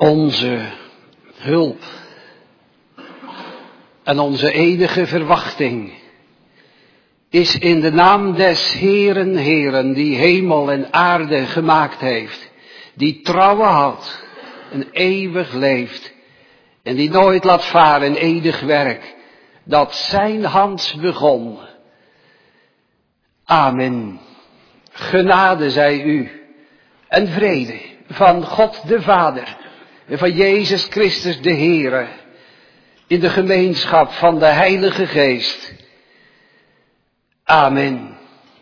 Onze hulp en onze enige verwachting is in de naam des Heeren, Heeren, die hemel en aarde gemaakt heeft, die trouwe houdt en eeuwig leeft en die nooit laat varen eeuwig werk, dat zijn hand begon. Amen. Genade zij u en vrede van God de Vader en van Jezus Christus de Heere, in de gemeenschap van de Heilige Geest. Amen.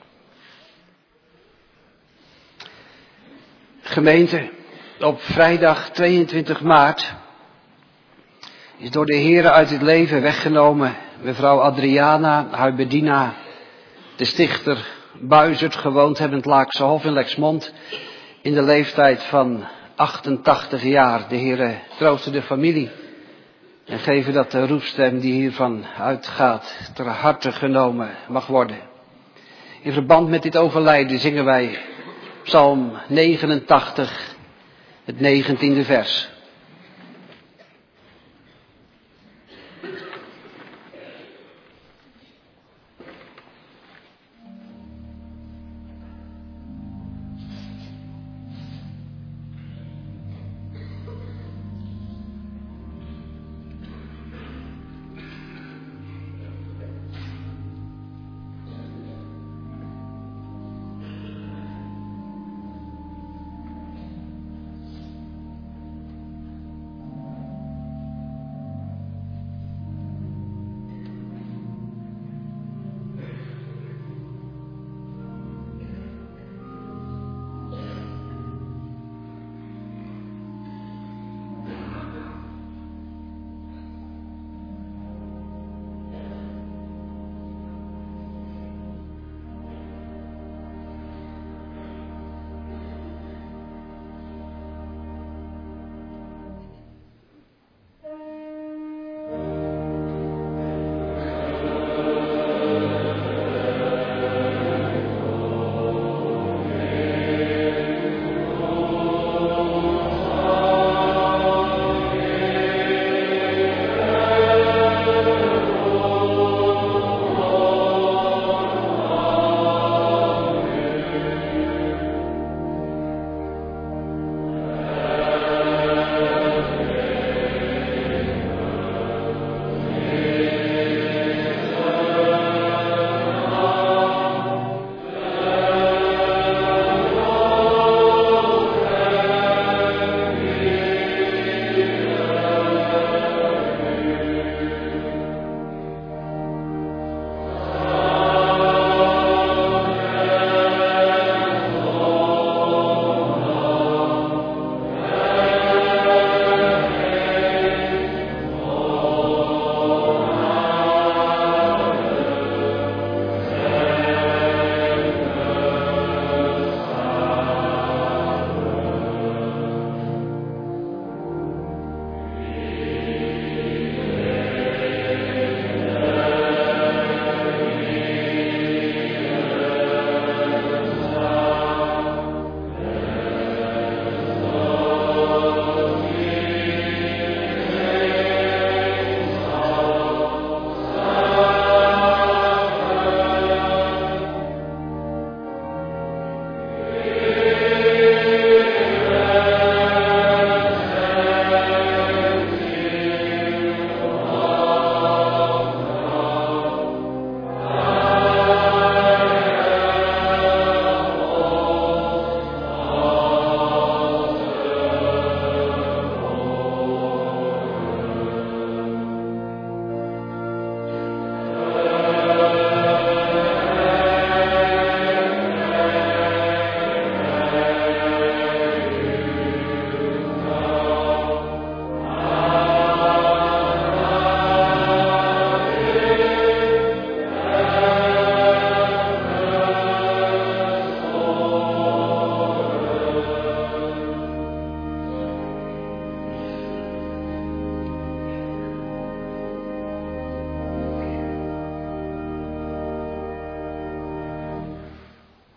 Gemeente, op vrijdag 22 maart is door de Heere uit het leven weggenomen mevrouw Adriana Huiberdina, de stichter Buizerd, gewoond hebbend Laakse Hof in Lexmond, in de leeftijd van 88 jaar. De Heere trooste de familie en geven dat de roepstem die hiervan uitgaat ter harte genomen mag worden. In verband met dit overlijden zingen wij Psalm 89, het 19e vers.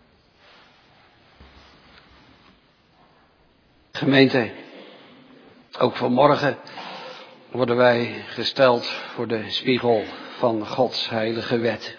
Gemeente, Ook vanmorgen worden wij gesteld voor de spiegel van Gods heilige wet.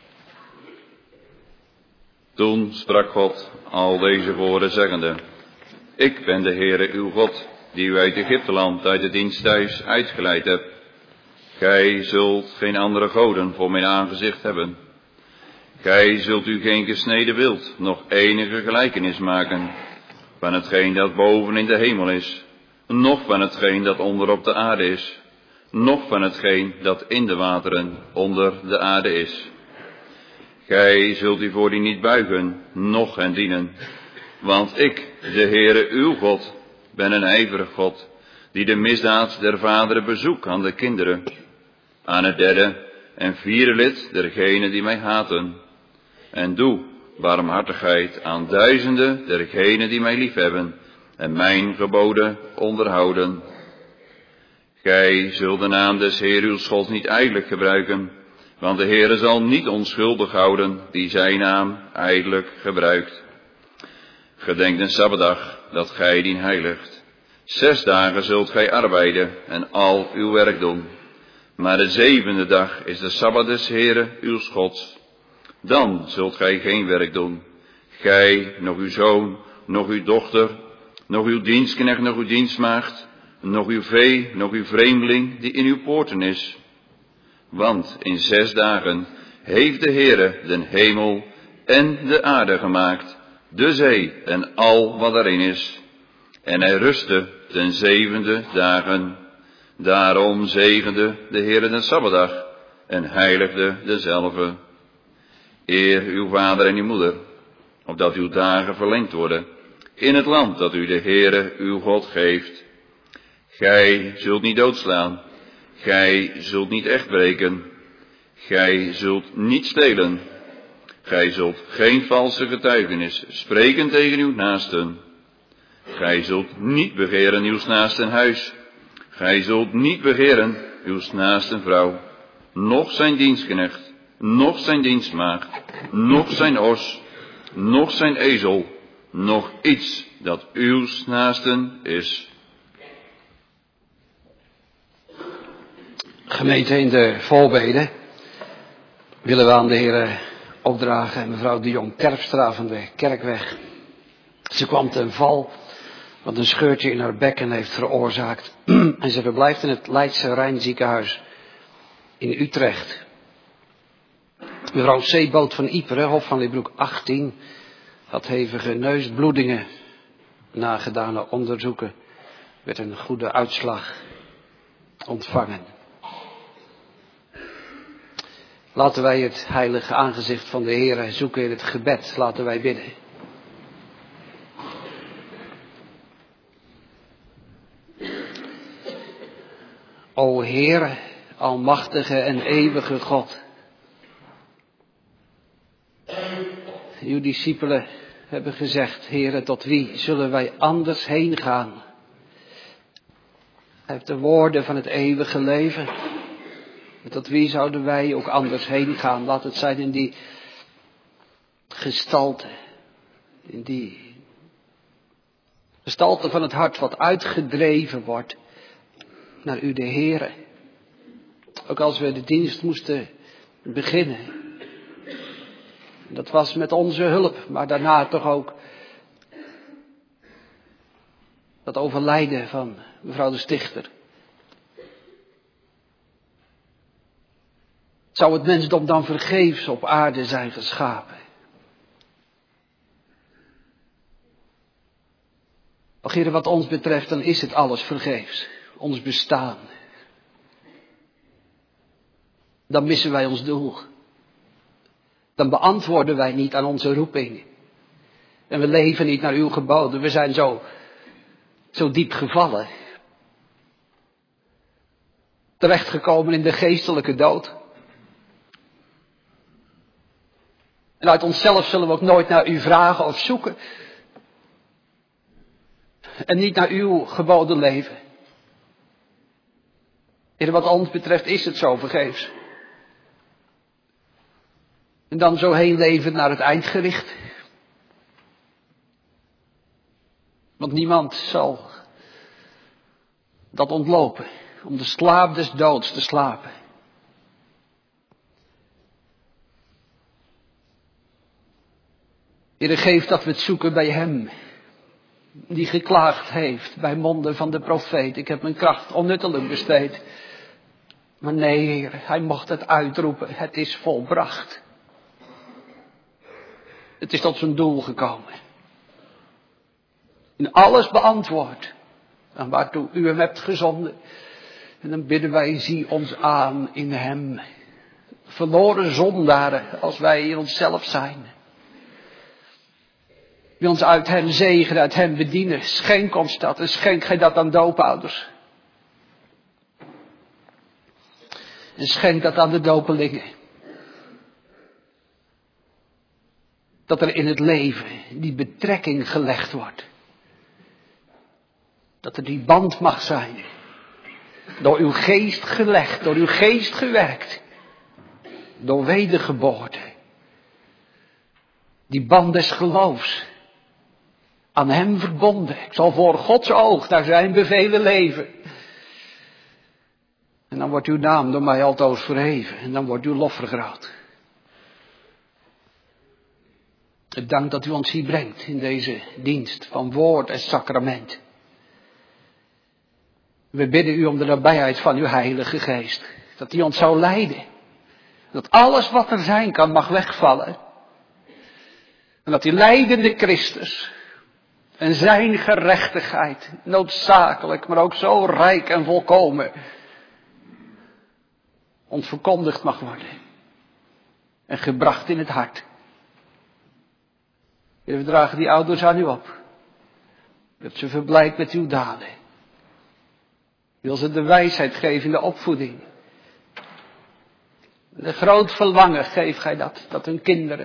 Toen sprak God al deze woorden zeggende: Ik ben de Heere uw God, die u uit Egypteland, uit het diensthuis uitgeleid hebt. Gij zult geen andere goden voor mijn aangezicht hebben. Gij zult u geen gesneden beeld, noch enige gelijkenis maken van hetgeen dat boven in de hemel is, noch van hetgeen dat onder op de aarde is, noch van hetgeen dat in de wateren onder de aarde is. Gij zult u voor die niet buigen, noch hen dienen, want ik, de Heere uw God, ben een ijverig God, die de misdaad der vaderen bezoekt aan de kinderen, aan het derde en vierde lid dergenen die mij haten, en doe barmhartigheid aan duizenden dergenen die mij liefhebben en mijn geboden onderhouden. Gij zult de naam des Heer uws Gods niet ijdelijk gebruiken, want de Heere zal niet onschuldig houden die zijn naam ijdelijk gebruikt. Gedenk den Sabbatdag, dat gij dien heiligt. 6 dagen zult gij arbeiden en al uw werk doen. Maar de 7e dag is de Sabbat des Heere uws Gods. Dan zult gij geen werk doen. Gij, nog uw zoon, nog uw dochter, nog uw dienstknecht, nog uw dienstmaagd, nog uw vee, nog uw vreemdeling die in uw poorten is. Want in 6 dagen heeft de Heere den hemel en de aarde gemaakt, de zee en al wat erin is. En hij rustte ten 7e dagen. Daarom zegende de Heere den Sabbatdag en heiligde dezelve. Eer uw vader en uw moeder, opdat uw dagen verlengd worden, in het land dat u de Heere uw God geeft. Gij zult niet doodslaan, gij zult niet echtbreken, gij zult niet stelen, gij zult geen valse getuigenis spreken tegen uw naasten. Gij zult niet begeren uw naasten huis, gij zult niet begeren uw naasten vrouw, noch zijn dienstknecht, noch zijn dienstmaagd, noch zijn os, noch zijn ezel, noch iets dat uw naasten is. Gemeente, in de voorbeden willen we aan de Heer opdragen mevrouw de Jong Terpstra van de Kerkweg. Ze kwam ten val, wat een scheurtje in haar bekken heeft veroorzaakt. En ze verblijft in het Leidse Rijn ziekenhuis in Utrecht. Mevrouw C. Boot van Iperen, Hof van Leebroek 18, had hevige neusbloedingen na gedane onderzoeken. Werd een goede uitslag ontvangen. Laten wij het heilige aangezicht van de Heere zoeken in het gebed. Laten wij bidden. O Heere, almachtige en eeuwige God. Uw discipelen hebben gezegd: Heere, tot wie zullen wij anders heen gaan? Hij heeft de woorden van het eeuwige leven. Tot wie zouden wij ook anders heen gaan? Laat het zijn in die gestalte. In die gestalte van het hart wat uitgedreven wordt naar u de Heere. Ook als we de dienst moesten beginnen. Dat was met onze hulp, maar daarna toch ook dat overlijden van mevrouw de Stichter. Zou het mensdom dan vergeefs op aarde zijn geschapen? Och Heere, wat ons betreft, dan is het alles vergeefs. Ons bestaan. Dan missen wij ons doel. Dan beantwoorden wij niet aan onze roeping. En we leven niet naar uw geboden. We zijn zo diep gevallen. Terechtgekomen in de geestelijke dood. En uit onszelf zullen we ook nooit naar u vragen of zoeken. En niet naar uw geboden leven. Heer, wat ons betreft is het zo vergeefs. En dan zo heen leven naar het eindgericht. Want niemand zal dat ontlopen. Om de slaap des doods te slapen. Heere, geef dat we het zoeken bij hem. Die geklaagd heeft bij monden van de profeet. Ik heb mijn kracht onnuttelijk besteed. Maar nee, Heer, hij mocht het uitroepen. Het is volbracht. Het is tot zijn doel gekomen. In alles beantwoord. En waartoe u hem hebt gezonden. En dan bidden wij, zie ons aan in hem. Verloren zondaren als wij in onszelf zijn. Wil ons uit hem zegenen, uit hem bedienen. Schenk ons dat en schenk gij dat aan doopouders. En schenk dat aan de dopelingen. Dat er in het leven die betrekking gelegd wordt. Dat er die band mag zijn. Door uw geest gelegd, door uw geest gewerkt. Door wedergeboorte. Die band des geloofs. Aan hem verbonden. Ik zal voor Gods oog naar zijn bevelen leven. En dan wordt uw naam door mij altoos verheven. En dan wordt uw lof vergroot. Ik dank dat u ons hier brengt in deze dienst van woord en sacrament. We bidden u om de nabijheid van uw Heilige Geest. Dat hij ons zou leiden. Dat alles wat er zijn kan mag wegvallen. En dat die leidende Christus en zijn gerechtigheid noodzakelijk, maar ook zo rijk en volkomen ons verkondigd mag worden. En gebracht in het hart. We dragen die ouders aan u op. U hebt ze verblijd met uw daden. U wil ze de wijsheid geven in de opvoeding. De groot verlangen geeft gij dat hun kinderen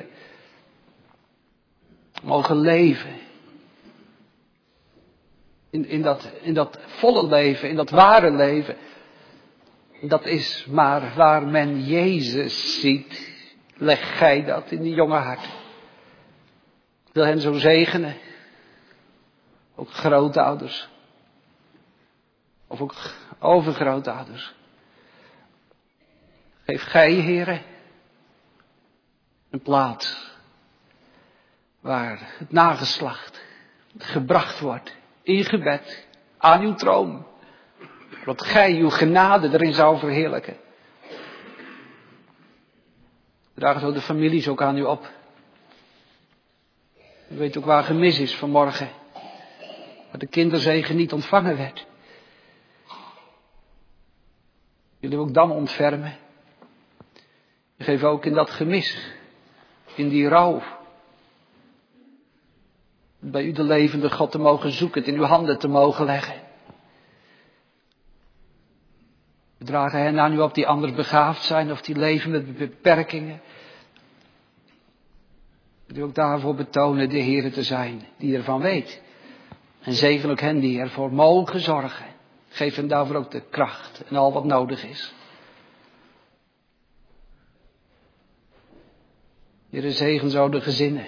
mogen leven. In dat volle leven, in dat ware leven. Dat is maar waar men Jezus ziet. Leg gij dat in die jonge hart. Ik wil hen zo zegenen. Ook grootouders. Of ook overgrootouders. Geef gij, Heere, een plaats waar het nageslacht gebracht wordt in gebed aan uw troon. Dat gij uw genade erin zou verheerlijken. We dragen zo de families ook aan u op. U weet ook waar gemis is vanmorgen. Waar de kinderzegen niet ontvangen werd. Jullie ook dan ontfermen. Geef ook in dat gemis. In die rouw. Bij u de levende God te mogen zoeken. Het in uw handen te mogen leggen. We dragen hen aan u op die anders begaafd zijn. Of die leven met beperkingen. Die ook daarvoor betonen de Heere te zijn. Die ervan weet. En zegen ook hen die ervoor mogen zorgen. Geef hen daarvoor ook de kracht. En al wat nodig is. Heere, zegen zo de gezinnen.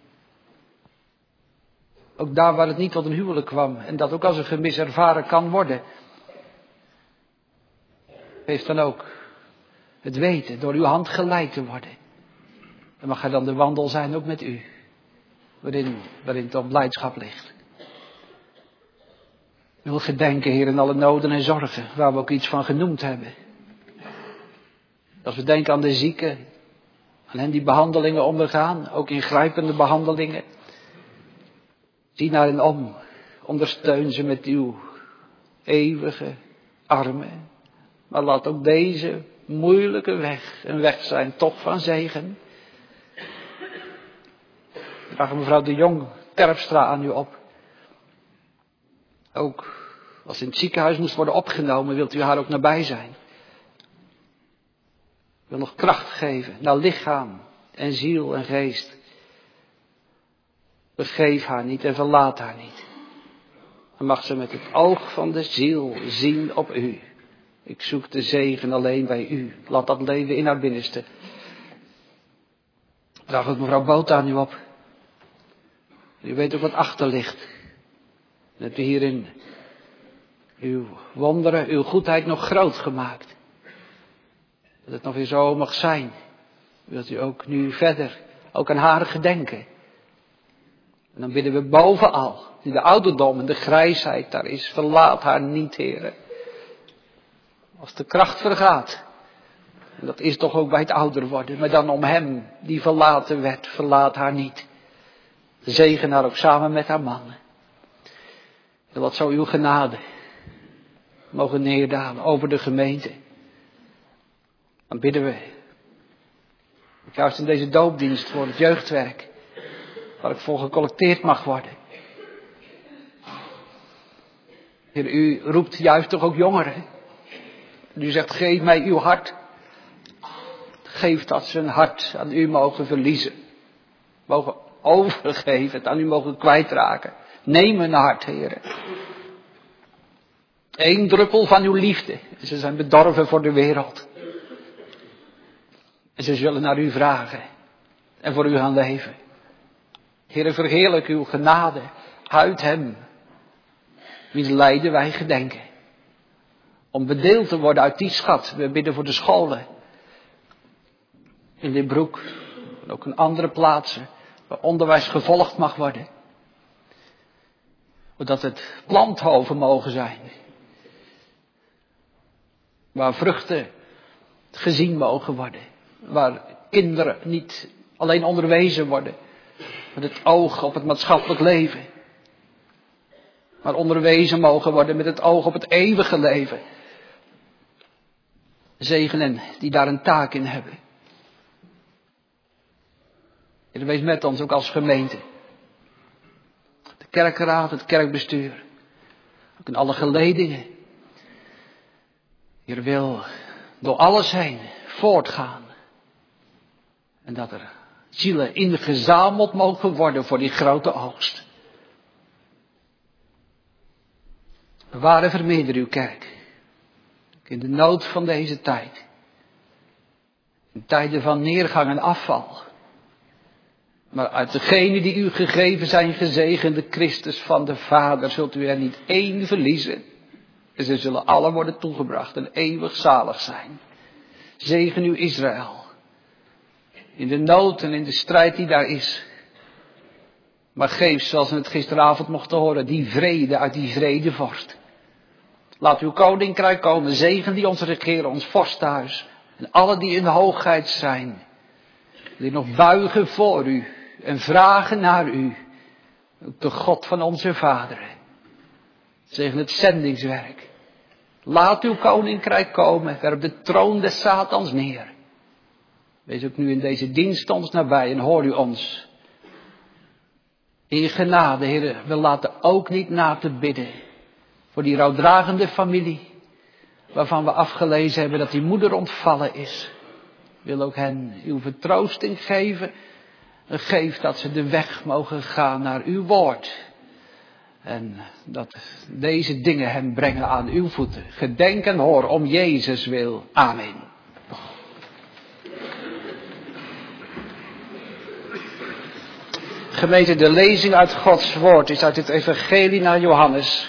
Ook daar waar het niet tot een huwelijk kwam. En dat ook als een gemis ervaren kan worden. Geef dan ook het weten door uw hand geleid te worden. En mag er dan de wandel zijn ook met u. Waarin toch blijdschap ligt. Ik wil gedenken, Heer, in alle noden en zorgen. Waar we ook iets van genoemd hebben. Als we denken aan de zieken. Aan hen die behandelingen ondergaan. Ook ingrijpende behandelingen. Zie naar hen om. Ondersteun ze met uw eeuwige armen. Maar laat ook deze moeilijke weg een weg zijn toch van zegen. Ik vraag mevrouw de Jong Terpstra aan u op. Ook als in het ziekenhuis moest worden opgenomen, wilt u haar ook nabij zijn. Ik wil nog kracht geven naar lichaam en ziel en geest. Vergeef haar niet en verlaat haar niet. Dan mag ze met het oog van de ziel zien op u. Ik zoek de zegen alleen bij u. Laat dat leven in haar binnenste. Ik draag ook mevrouw Boot aan u op. U weet ook wat achter ligt. En hebt u hierin Uw wonderen, uw goedheid nog groot gemaakt. Dat het nog weer zo mag zijn. Wilt u ook nu verder, ook aan haar gedenken. En dan bidden we bovenal, die de ouderdom en de grijsheid daar is, verlaat haar niet, Heere. Als de kracht vergaat, en dat is toch ook bij het ouder worden, maar dan om hem die verlaten werd, verlaat haar niet. Zegen haar ook samen met haar mannen. En wat zou uw genade mogen neerdalen over de gemeente. Dan bidden we, juist in deze doopdienst voor het jeugdwerk, waar ik voor gecollecteerd mag worden. Heer, u roept juist toch ook jongeren. U zegt, geef mij uw hart. Geef dat ze hun hart aan u mogen verliezen. Mogen overgeven, het aan u mogen kwijtraken. Neem hun hart, Heer. 1 druppel van uw liefde. En ze zijn bedorven voor de wereld. En ze zullen naar u vragen. En voor u gaan leven. Heer, verheerlijk uw genade uit hem. Wiens lijden wij gedenken. Om bedeeld te worden uit die schat. We bidden voor de scholen. In dit broek. En ook in andere plaatsen. Waar onderwijs gevolgd mag worden. Zodat het planthoven mogen zijn. Waar vruchten gezien mogen worden. Waar kinderen niet alleen onderwezen worden. Met het oog op het maatschappelijk leven. Maar onderwezen mogen worden met het oog op het eeuwige leven. Zegenen die daar een taak in hebben. Heer, wees met ons ook als gemeente. De kerkraad, het kerkbestuur. Ook in alle geledingen. Heer, wil door alles heen voortgaan. En dat er zielen ingezameld mogen worden voor die grote oogst. Bewaar en vermeerder uw kerk. In de nood van deze tijd. In tijden van neergang en afval. Maar uit degenen die u gegeven zijn, gezegende Christus van de Vader, zult u er niet één verliezen. En ze zullen alle worden toegebracht en eeuwig zalig zijn. Zegen u Israël. In de nood en in de strijd die daar is. Maar geef, zoals we het gisteravond mochten horen, die vrede uit die vredevorst. Laat uw koninkrijk komen, zegen die ons regeren, ons vorstenhuis. En alle die in de hoogheid zijn. Die nog buigen voor u en vragen naar u. Ook de God van onze vaderen. Zegen het zendingswerk. Laat uw koninkrijk komen, werp de troon des Satans neer. Wees ook nu in deze dienst ons nabij en hoor u ons. In genade, Heer, we laten ook niet na te bidden. Voor die rouwdragende familie. Waarvan we afgelezen hebben dat die moeder ontvallen is. Wil ook hen uw vertroosting geven. En geef dat ze de weg mogen gaan naar uw woord. En dat deze dingen hen brengen aan uw voeten. Gedenk en hoor om Jezus wil. Amen. Gemeente, de lezing uit Gods woord is uit het evangelie naar Johannes.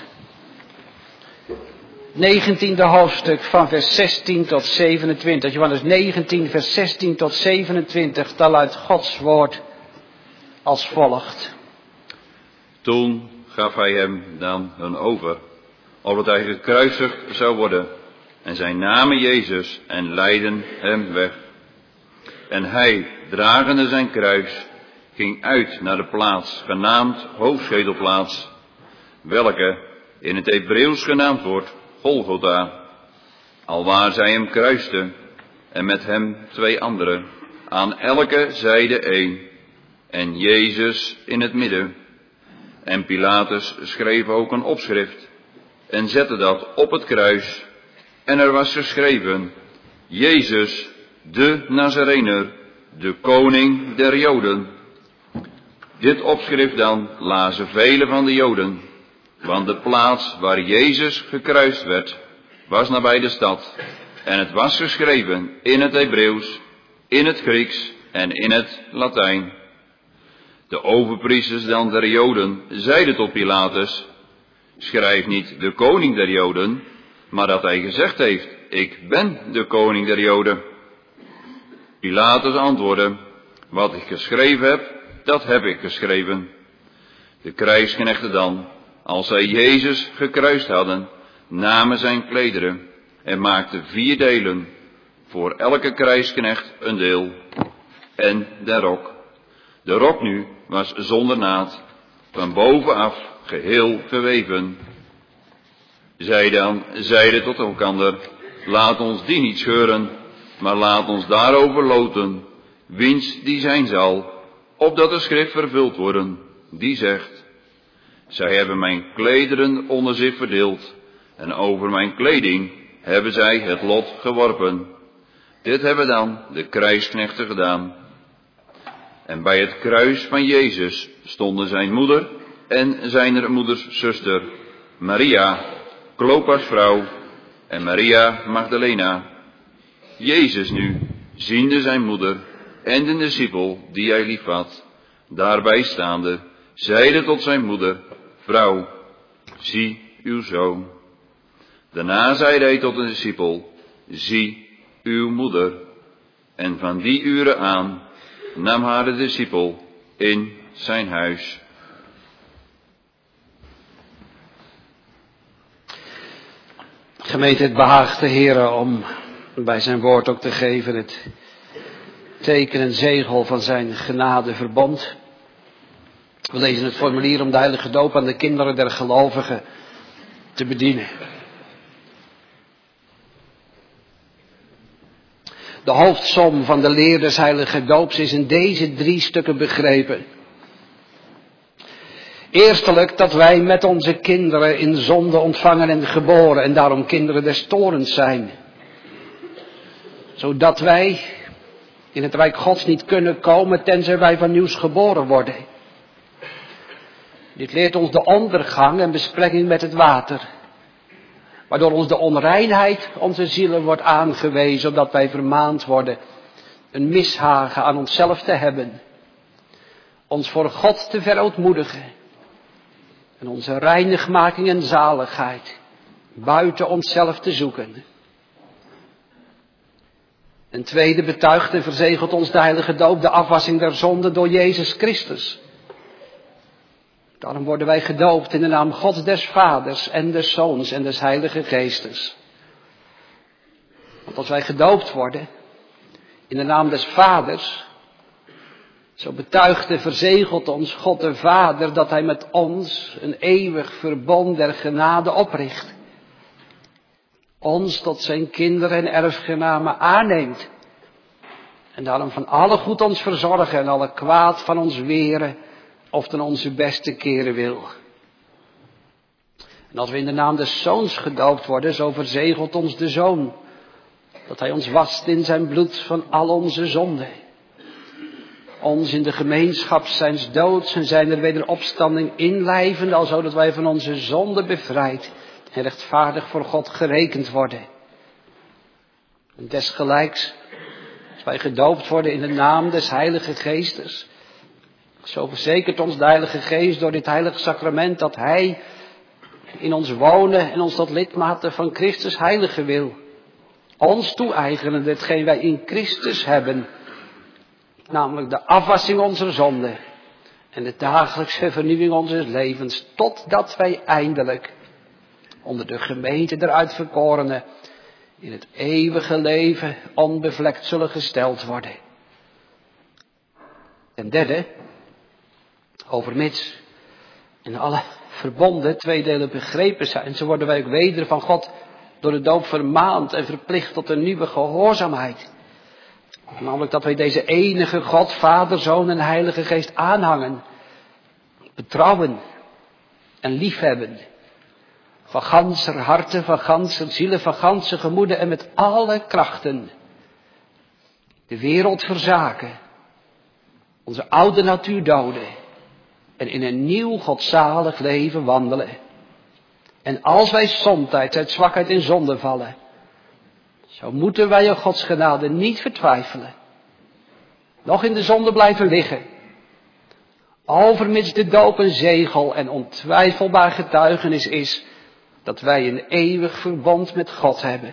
19e hoofdstuk van vers 16 tot 27. Johannes 19 vers 16 tot 27. Daar luidt Gods woord als volgt. Toen gaf hij hem dan hun over, opdat hij gekruisigd zou worden. En zij namen Jezus en leidden hem weg. En hij, dragende zijn kruis, ging uit naar de plaats, genaamd Hoofdschedelplaats, welke in het Hebreeuws genaamd wordt Golgotha, alwaar zij hem kruisten, en met hem 2 anderen, aan elke zijde 1, en Jezus in het midden. En Pilatus schreef ook een opschrift, en zette dat op het kruis, en er was geschreven, Jezus, de Nazarener, de koning der Joden. Dit opschrift dan lazen velen van de Joden, want de plaats waar Jezus gekruist werd, was nabij de stad. En het was geschreven in het Hebreeuws, in het Grieks en in het Latijn. De overpriesters dan der Joden zeiden tot Pilatus, schrijf niet de koning der Joden, maar dat hij gezegd heeft, ik ben de koning der Joden. Pilatus antwoordde, wat ik geschreven heb, dat heb ik geschreven. De krijgsknechten dan, als zij Jezus gekruist hadden, namen zijn klederen en maakten 4 delen, voor elke krijgsknecht een deel, en de rok. De rok nu was zonder naad, van bovenaf geheel geweven. Zij dan zeiden tot elkander, laat ons die niet scheuren, maar laat ons daarover loten, wiens die zijn zal, opdat de schrift vervuld worden, die zegt, zij hebben mijn klederen onder zich verdeeld, en over mijn kleding hebben zij het lot geworpen. Dit hebben dan de krijgsknechten gedaan. En bij het kruis van Jezus stonden zijn moeder en zijner moeders zuster, Maria, Klopas vrouw, en Maria Magdalena. Jezus nu, ziende zijn moeder en de discipel die hij liefhad, daarbij staande, zeide tot zijn moeder, vrouw, zie uw zoon. Daarna zeide hij tot de discipel, zie uw moeder. En van die uren aan nam haar de discipel in zijn huis. Gemeente, het behaagt de Heere om bij zijn woord ook te geven het teken en zegel van zijn genadeverbond. We lezen het formulier om de heilige doop aan de kinderen der gelovigen te bedienen. De hoofdsom van de leer des heilige doops is in deze 3 stukken begrepen. Eerstelijk dat wij met onze kinderen in zonde ontvangen en geboren en daarom kinderen des toorns zijn. Zodat wij in het rijk Gods niet kunnen komen tenzij wij van nieuws geboren worden. Dit leert ons de ondergang en besprekking met het water. Waardoor ons de onreinheid onze zielen wordt aangewezen, omdat wij vermaand worden een mishagen aan onszelf te hebben. Ons voor God te verootmoedigen. En onze reinigmaking en zaligheid buiten onszelf te zoeken. En tweede betuigt en verzegelt ons de heilige doop de afwassing der zonde door Jezus Christus. Daarom worden wij gedoopt in de naam Gods des Vaders en des Zoons en des Heilige Geestes. Want als wij gedoopt worden in de naam des Vaders, zo betuigt en verzegelt ons God de Vader dat hij met ons een eeuwig verbond der genade opricht. Ons tot zijn kinderen en erfgenamen aanneemt. En daarom van alle goed ons verzorgen en alle kwaad van ons weren of ten onze beste keren wil. En als we in de naam des Zoons gedoopt worden, zo verzegelt ons de Zoon. Dat hij ons wast in zijn bloed van al onze zonden. Ons in de gemeenschap zijns doods en zijn er wederopstanding inlijvend, alzo dat wij van onze zonden bevrijd en rechtvaardig voor God gerekend worden. En desgelijks, als wij gedoopt worden in de naam des Heilige Geestes, zo verzekert ons de Heilige Geest door dit heilige sacrament dat hij in ons wonen en ons tot lidmaten van Christus heilige wil. Ons toe-eigenen hetgeen wij in Christus hebben, namelijk de afwassing onze zonden en de dagelijkse vernieuwing onze levens, totdat wij eindelijk onder de gemeente der uitverkorenen in het eeuwige leven onbevlekt zullen gesteld worden. Ten derde, overmits in alle verbonden 2 delen begrepen zijn, zo worden wij ook weder van God door de doop vermaand en verplicht tot een nieuwe gehoorzaamheid. Namelijk dat wij deze enige God, Vader, Zoon en Heilige Geest aanhangen, betrouwen en liefhebben. Van ganser harten, van ganser zielen, van ganse gemoeden en met alle krachten. De wereld verzaken, onze oude natuur doden en in een nieuw godzalig leven wandelen. En als wij somtijds uit zwakheid in zonde vallen, zo moeten wij op Gods genade niet vertwijfelen. Nog in de zonde blijven liggen. Overmits de doop een zegel en ontwijfelbaar getuigenis is dat wij een eeuwig verbond met God hebben.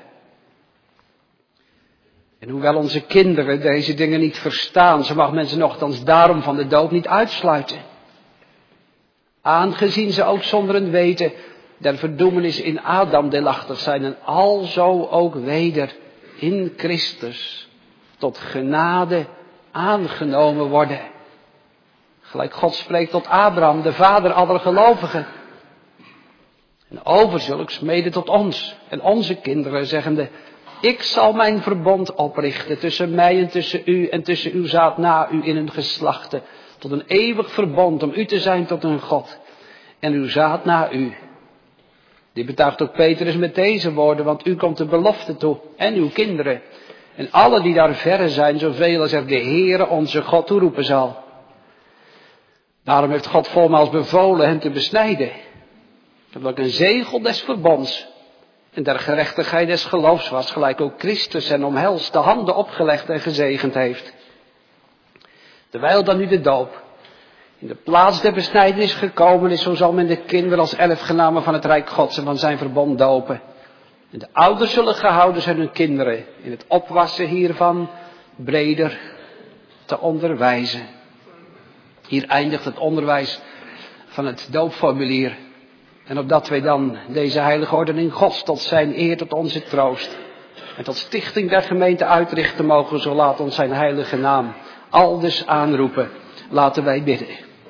En hoewel onze kinderen deze dingen niet verstaan, zo mag men ze nochtans daarom van de doop niet uitsluiten. Aangezien ze ook zonder een weten der verdoemenis in Adam deelachtig zijn en alzo ook weder in Christus tot genade aangenomen worden. Gelijk God spreekt tot Abraham, de vader aller gelovigen. En overzulks mede tot ons en onze kinderen, zeggende: ik zal mijn verbond oprichten tussen mij en tussen u en tussen uw zaad na u in hun geslachten, tot een eeuwig verbond om u te zijn tot een God en uw zaad na u. Dit betuigt ook Petrus met deze woorden, want u komt de belofte toe en uw kinderen en alle die daar verre zijn, zoveel als er de Heere onze God toeroepen zal. Daarom heeft God voormaals bevolen hen te besnijden, dat een zegel des verbonds en der gerechtigheid des geloofs was, gelijk ook Christus en omhelst de handen opgelegd en gezegend heeft. Terwijl dan nu de doop in de plaats der besnijdenis gekomen is, zo zal men de kinderen als erfgenamen van het Rijk Gods en van zijn verbond dopen. En de ouders zullen gehouden zijn hun kinderen in het opwassen hiervan breder te onderwijzen. Hier eindigt het onderwijs van het doopformulier. En opdat wij dan deze heilige ordening Gods tot zijn eer, tot onze troost en tot stichting der gemeente uitrichten mogen, zo laat ons zijn heilige naam aldus aanroepen. Laten wij bidden.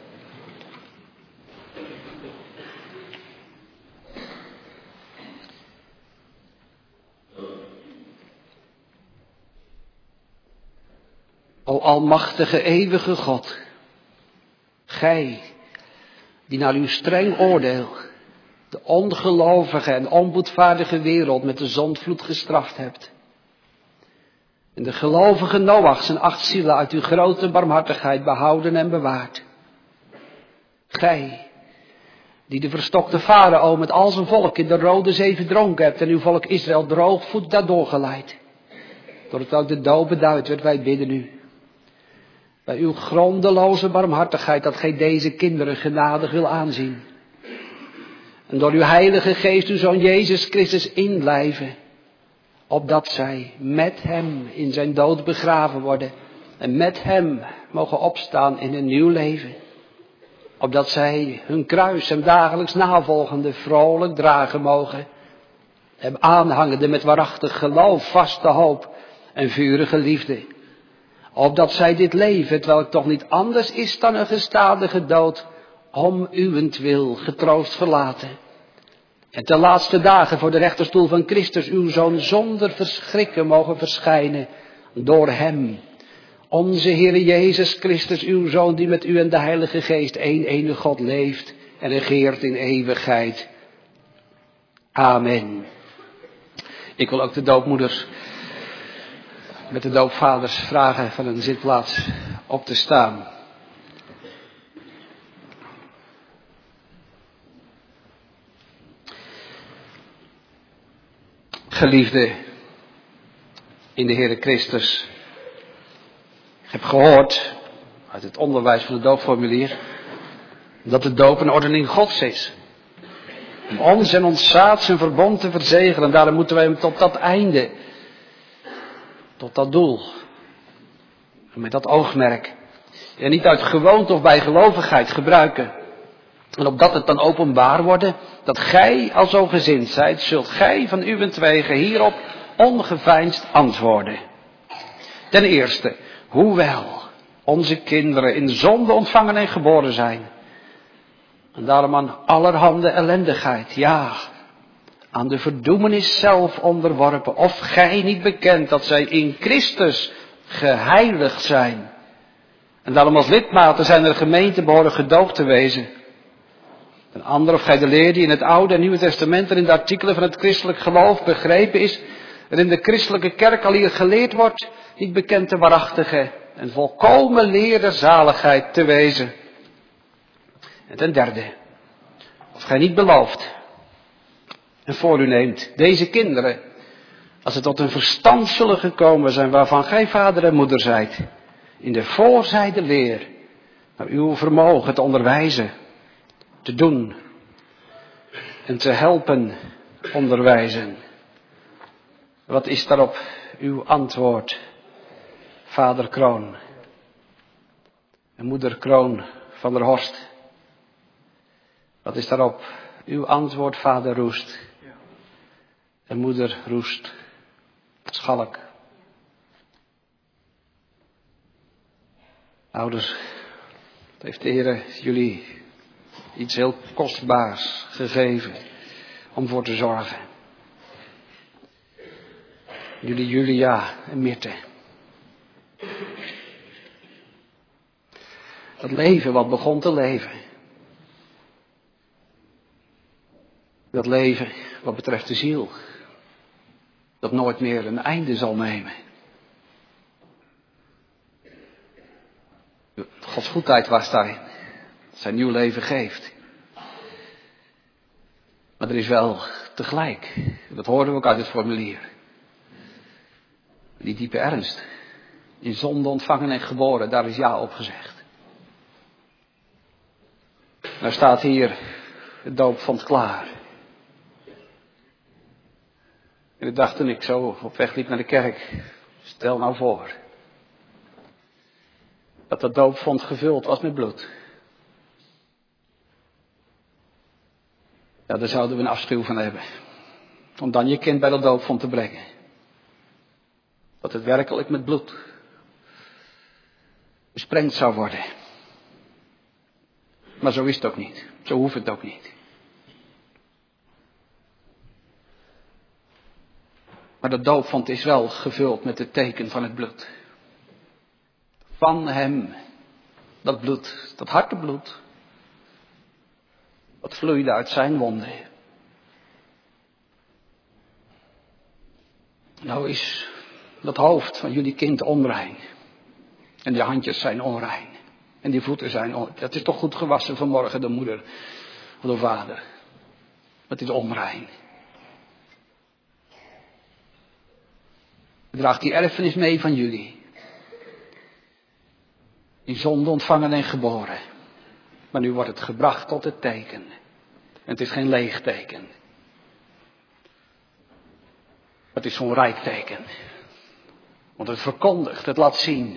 O almachtige eeuwige God, gij die naar uw streng oordeel de ongelovige en onboedvaardige wereld met de zondvloed gestraft hebt. En de gelovige Noach zijn 8 zielen uit uw grote barmhartigheid behouden en bewaard. Gij, die de verstokte farao met al zijn volk in de Rode Zee verdronken hebt en uw volk Israël droogvoet daardoor geleid. Door het ook de dood beduid werd, wij bidden u. Bij uw grondeloze barmhartigheid dat gij deze kinderen genadig wil aanzien. En door uw heilige geest uw Zoon Jezus Christus inlijven. Opdat zij met hem in zijn dood begraven worden. En met hem mogen opstaan in een nieuw leven. Opdat zij hun kruis hem dagelijks navolgende vrolijk dragen mogen. Hem aanhangende met waarachtig geloof, vaste hoop en vurige liefde. Opdat zij dit leven, terwijl het toch niet anders is dan een gestadige dood, om uwentwil getroost verlaten. En ten laatste dagen voor de rechterstoel van Christus uw Zoon zonder verschrikken mogen verschijnen door hem. Onze Heere Jezus Christus, uw Zoon, die met u en de Heilige Geest één enige God leeft en regeert in eeuwigheid. Amen. Ik wil ook de doopmoeders met de doopvaders vragen van een zitplaats op te staan. Geliefde in de Heere Christus, ik heb gehoord uit het onderwijs van het doopformulier dat de doop een ordening Gods is. Om ons en ons zaad zijn verbond te verzegelen. Daarom moeten wij hem tot dat einde, tot dat doel, en met dat oogmerk, en niet uit gewoonte of bijgelovigheid gebruiken. En opdat het dan openbaar worden, dat gij alzo gezind zijt, zult gij van uwentwege hierop ongeveinsd antwoorden. Ten eerste, hoewel onze kinderen in zonde ontvangen en geboren zijn, en daarom aan allerhande ellendigheid, ja, aan de verdoemenis zelf onderworpen, of gij niet bekend dat zij in Christus geheiligd zijn, en daarom als lidmaten zijn er gemeente behoren gedoopt te wezen. Een ander, of gij de leer die in het Oude en Nieuwe Testament en in de artikelen van het christelijk geloof begrepen is, en in de christelijke kerk al hier geleerd wordt, niet bekend de waarachtige en volkomen leer der zaligheid te wezen. En ten derde, of gij niet belooft en voor u neemt deze kinderen, als ze tot een verstand zullen gekomen zijn waarvan gij vader en moeder zijt, in de voorzijde leer naar uw vermogen te onderwijzen, te doen en te helpen onderwijzen. Wat is daarop uw antwoord, vader Kroon en moeder Kroon van der Horst? Wat is daarop uw antwoord, vader Roest en moeder Roest Schalk? Ouders, het heeft de Heer jullie iets heel kostbaars gegeven om voor te zorgen. Jullie Julia en Mirte. Dat leven wat begon te leven. Dat leven wat betreft de ziel. Dat nooit meer een einde zal nemen. Gods goedheid was daarin. Dat zijn nieuw leven geeft. Maar er is wel tegelijk. Dat hoorden we ook uit het formulier. Die diepe ernst. In zonde ontvangen en geboren. Daar is ja op gezegd. Nou staat hier. Het doopvond klaar. En ik dacht toen ik zo op weg liep naar de kerk. Stel nou voor. Dat doopvond gevuld was met bloed. Ja, daar zouden we een afschuw van hebben. Om dan je kind bij dat doopvond te brengen. Dat het werkelijk met bloed besprengd zou worden. Maar zo is het ook niet. Zo hoeft het ook niet. Maar dat doopvond is wel gevuld met het teken van het bloed. Van hem. Dat bloed, dat hartebloed. Wat vloeide uit zijn wonden. Nou is dat hoofd van jullie kind onrein. En die handjes zijn onrein. En die voeten zijn onrein. Dat is toch goed gewassen vanmorgen, de moeder of de vader. Het is onrein. Draagt die erfenis mee van jullie. In zonde ontvangen en geboren. Maar nu wordt het gebracht tot het teken. En het is geen leeg teken. Het is zo'n rijk teken. Want het verkondigt, het laat zien.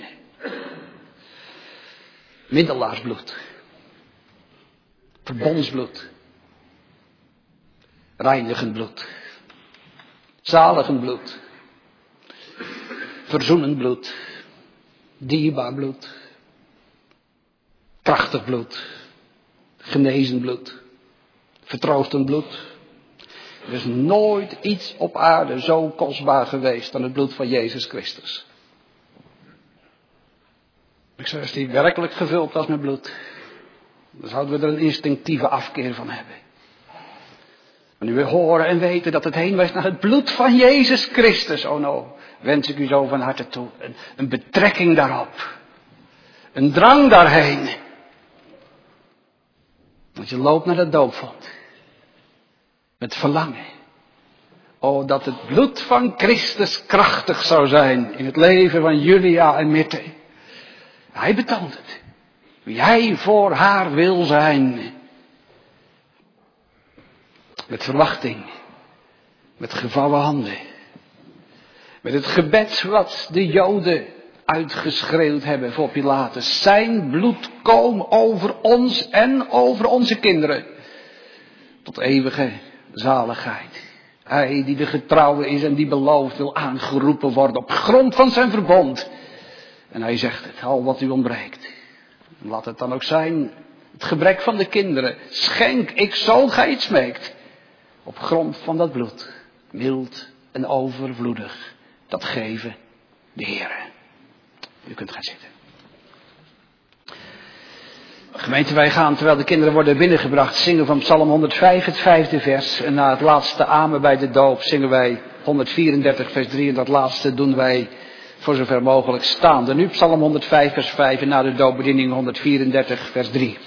Middelaarsbloed. Verbondsbloed. Reinigend bloed. Zaligend bloed. Verzoenend bloed. Dierbaar bloed. Krachtig bloed. Genezend bloed. Vertroostend bloed. Er is nooit iets op aarde zo kostbaar geweest dan het bloed van Jezus Christus. Ik zeg, als die werkelijk gevuld was met bloed, dan zouden we er een instinctieve afkeer van hebben. Maar nu we horen en weten dat het heen wijst naar het bloed van Jezus Christus, oh no, wens ik u zo van harte toe. Een betrekking daarop. Een drang daarheen. Want je loopt naar dat doopvond. Met verlangen. Oh, dat het bloed van Christus krachtig zou zijn in het leven van Julia en Mirte. Hij betoont het. Wie hij voor haar wil zijn. Met verwachting. Met gevouwen handen. Met het gebed wat de Joden uitgeschreeuwd hebben voor Pilatus. Zijn bloed kom over ons en over onze kinderen. Tot eeuwige zaligheid. Hij die de getrouwe is en die beloofd wil aangeroepen worden op grond van zijn verbond. En hij zegt het, al wat u ontbreekt. Laat het dan ook zijn, het gebrek van de kinderen. Schenk ik zo gij het smeekt. Op grond van dat bloed. Mild en overvloedig. Dat geven de Heere. U kunt gaan zitten. Gemeente, wij gaan, terwijl de kinderen worden binnengebracht, zingen van Psalm 105, het 5e vers. En na het laatste amen bij de doop zingen wij 134, vers 3. En dat laatste doen wij voor zover mogelijk staande. Nu Psalm 105, vers 5 en na de doopbediening 134, vers 3.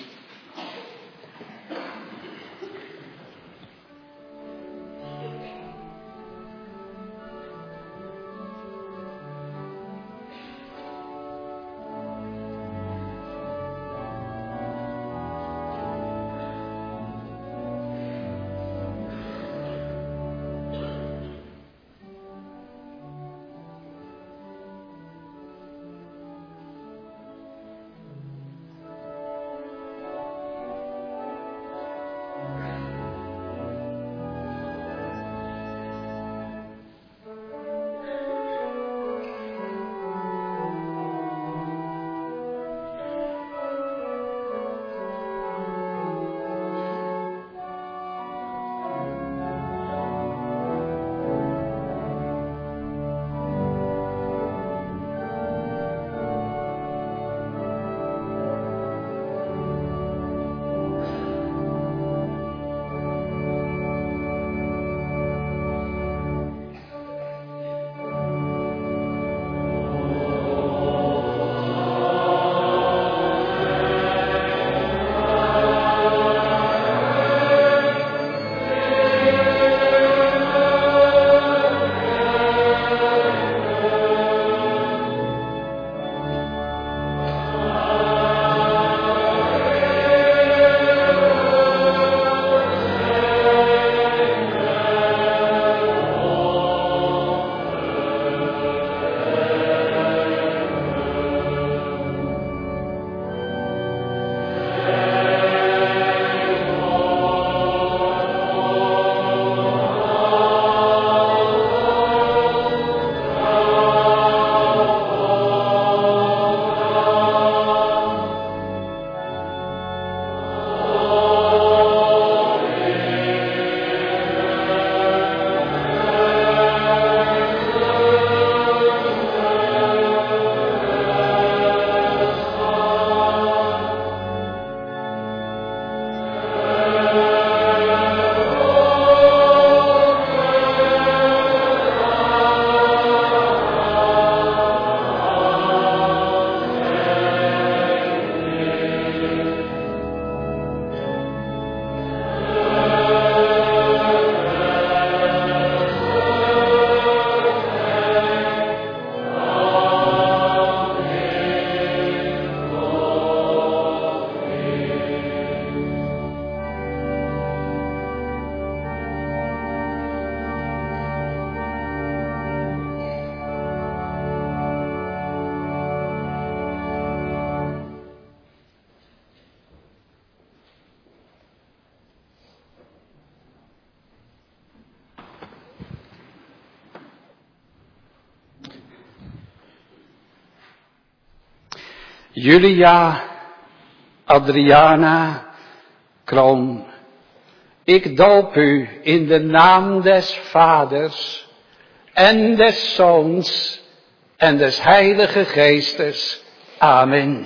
Julia, Adriana, Kroon, ik doop u in de naam des Vaders en des Zoons en des Heilige Geestes. Amen.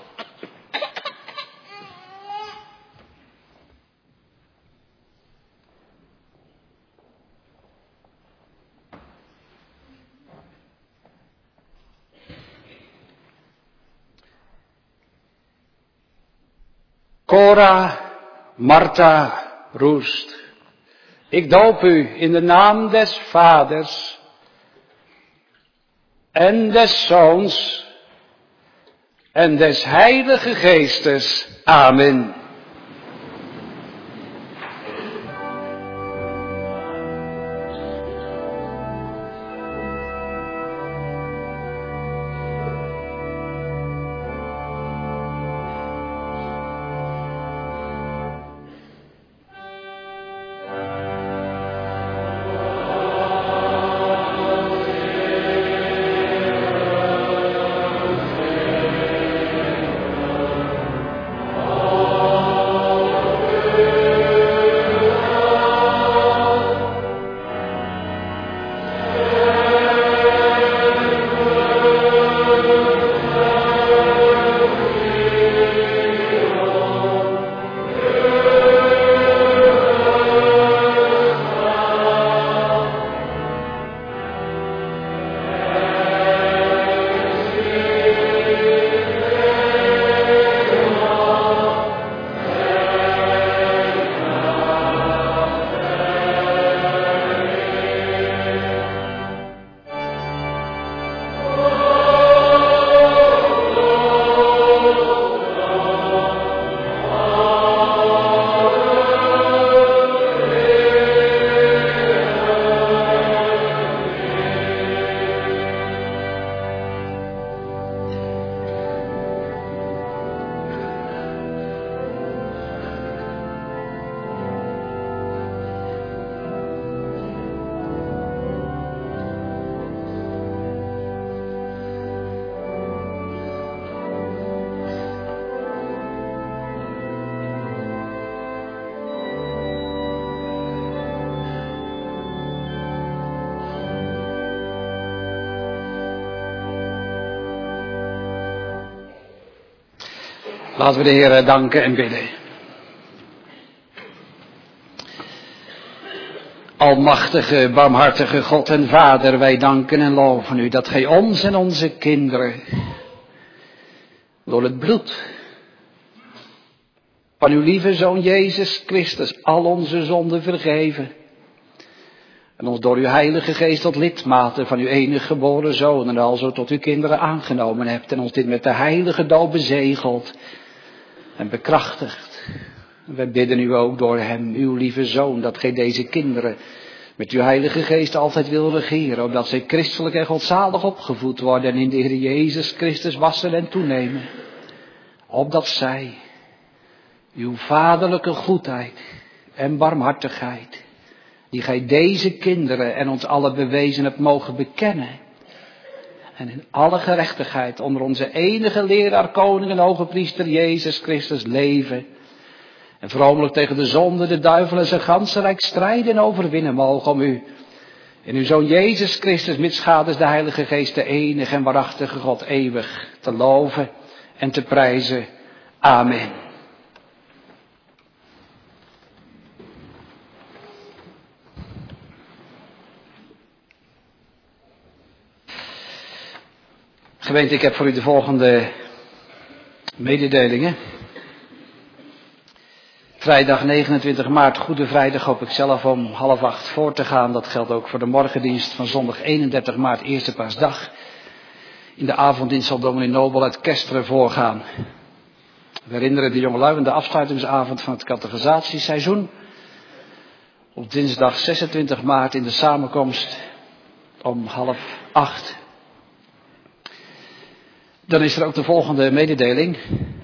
Cora, Martha, Roest, ik doop u in de naam des Vaders en des Zoons en des Heilige Geestes. Amen. Laten we de Heer danken en bidden. Almachtige, barmhartige God en Vader, wij danken en loven u dat gij ons en onze kinderen door het bloed van uw lieve Zoon Jezus Christus al onze zonden vergeven. En ons door uw Heilige Geest tot lidmaten van uw enige geboren Zoon en alzo tot uw kinderen aangenomen hebt. En ons dit met de heilige doop bezegeld en bekrachtigd. Wij bidden u ook door hem, uw lieve Zoon, dat gij deze kinderen met uw Heilige Geest altijd wil regeren. Opdat zij christelijk en godzalig opgevoed worden en in de Heer Jezus Christus wassen en toenemen. Opdat zij uw vaderlijke goedheid en barmhartigheid, die gij deze kinderen en ons allen bewezen hebt, mogen bekennen. En in alle gerechtigheid onder onze enige leraar, koning en hoge priester Jezus Christus leven. En vromelijk tegen de zonde, de duivel en zijn ganse rijk strijden en overwinnen mogen om u. In uw Zoon Jezus Christus, mitschades de Heilige Geest, de enige en waarachtige God, eeuwig te loven en te prijzen. Amen. Gemeente, ik heb voor u de volgende mededelingen. Vrijdag 29 maart, Goede Vrijdag, hoop ik zelf om 7:30 voor te gaan. Dat geldt ook voor de morgendienst van zondag 31 maart, Eerste Paasdag. In de avonddienst zal dominee Nobel uit Kesteren voorgaan. We herinneren de jongelui aan de afsluitingsavond van het categorisatieseizoen. Op dinsdag 26 maart in de samenkomst om 7:30. Dan is er ook de volgende mededeling.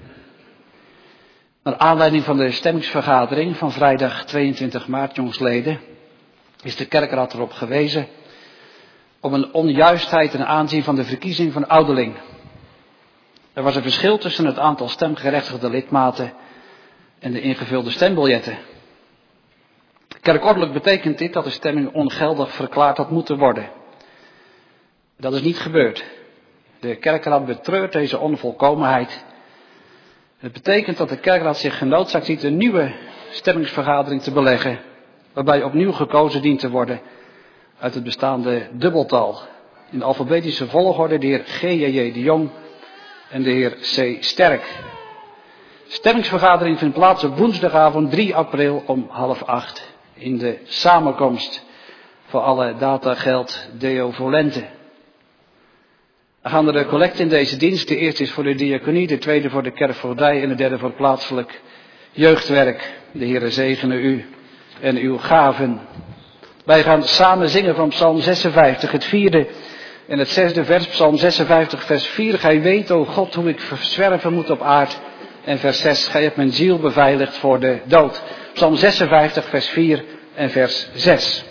Naar aanleiding van de stemmingsvergadering van vrijdag 22 maart, jongsleden, is de kerkraad erop gewezen om een onjuistheid ten aanzien van de verkiezing van ouderling. Er was een verschil tussen het aantal stemgerechtigde lidmaten en de ingevulde stembiljetten. Kerkordelijk betekent dit dat de stemming ongeldig verklaard had moeten worden. Dat is niet gebeurd. De kerkraad betreurt deze onvolkomenheid. Het betekent dat de kerkraad zich genoodzaakt ziet een nieuwe stemmingsvergadering te beleggen, waarbij opnieuw gekozen dient te worden uit het bestaande dubbeltal. In alfabetische volgorde de heer G.J.J. de Jong en de heer C. Sterk. De stemmingsvergadering vindt plaats op woensdagavond 3 april om 7:30 in de samenkomst. Voor alle data geldt Deo Volente. Dan gaan de collecten in deze dienst. De eerste is voor de diaconie, de tweede voor de kerkvoogdij en de derde voor het plaatselijk jeugdwerk. De Heere zegene u en uw gaven. Wij gaan samen zingen van Psalm 56, het 4e en het 6e vers. Psalm 56, vers 4. Gij weet, o God, hoe ik verzwerven moet op aard. En vers 6. Gij hebt mijn ziel beveiligd voor de dood. Psalm 56, vers 4 en vers 6.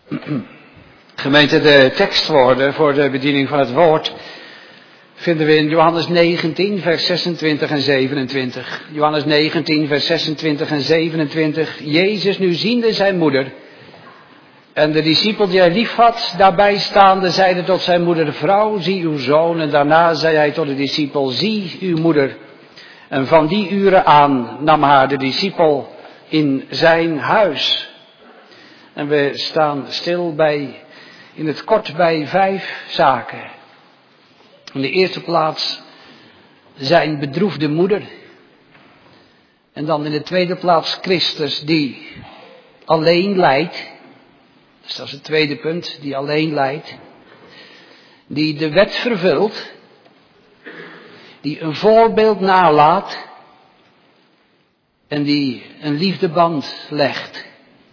Gemeente, de tekstwoorden voor de bediening van het woord vinden we in Johannes 19, vers 26 en 27. Johannes 19, vers 26 en 27. Jezus nu ziende zijn moeder en de discipel die hij lief had, daarbij staande, zeide tot zijn moeder, vrouw, zie uw zoon. En daarna zei hij tot de discipel, zie uw moeder. En van die uren aan nam haar de discipel in zijn huis. En we staan stil in het kort bij 5 zaken. In de eerste plaats zijn bedroefde moeder. En dan in de tweede plaats Christus die alleen lijdt. Dus dat is het tweede punt, die alleen lijdt. Die de wet vervult. Die een voorbeeld nalaat. En die een liefdeband legt.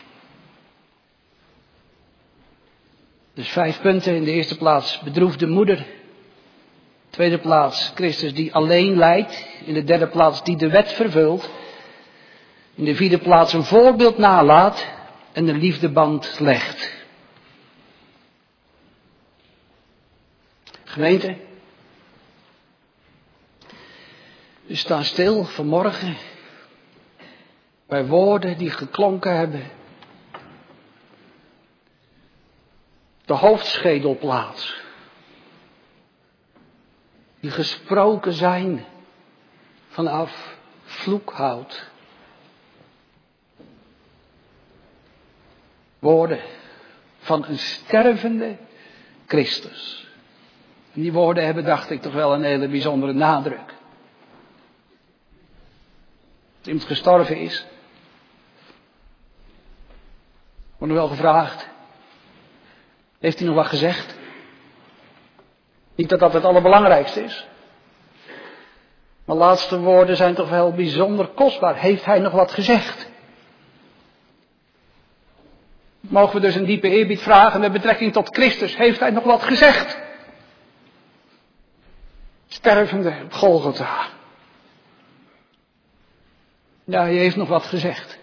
Dus 5 punten. In de eerste plaats bedroefde moeder. Tweede plaats Christus die alleen lijdt. In de derde plaats die de wet vervult. In de vierde plaats een voorbeeld nalaat. En een liefdeband legt. Gemeente. We staan stil vanmorgen. Bij woorden die geklonken hebben. De hoofdschedelplaats. Die gesproken zijn vanaf vloekhout. Woorden van een stervende Christus. En die woorden hebben, dacht ik, toch wel een hele bijzondere nadruk. Als iemand gestorven is, wordt er wel gevraagd, heeft hij nog wat gezegd? Niet dat dat het allerbelangrijkste is. Maar laatste woorden zijn toch wel bijzonder kostbaar. Heeft hij nog wat gezegd? Mogen we dus een diepe eerbied vragen met betrekking tot Christus. Heeft hij nog wat gezegd? Stervende op Golgotha. Ja, hij heeft nog wat gezegd.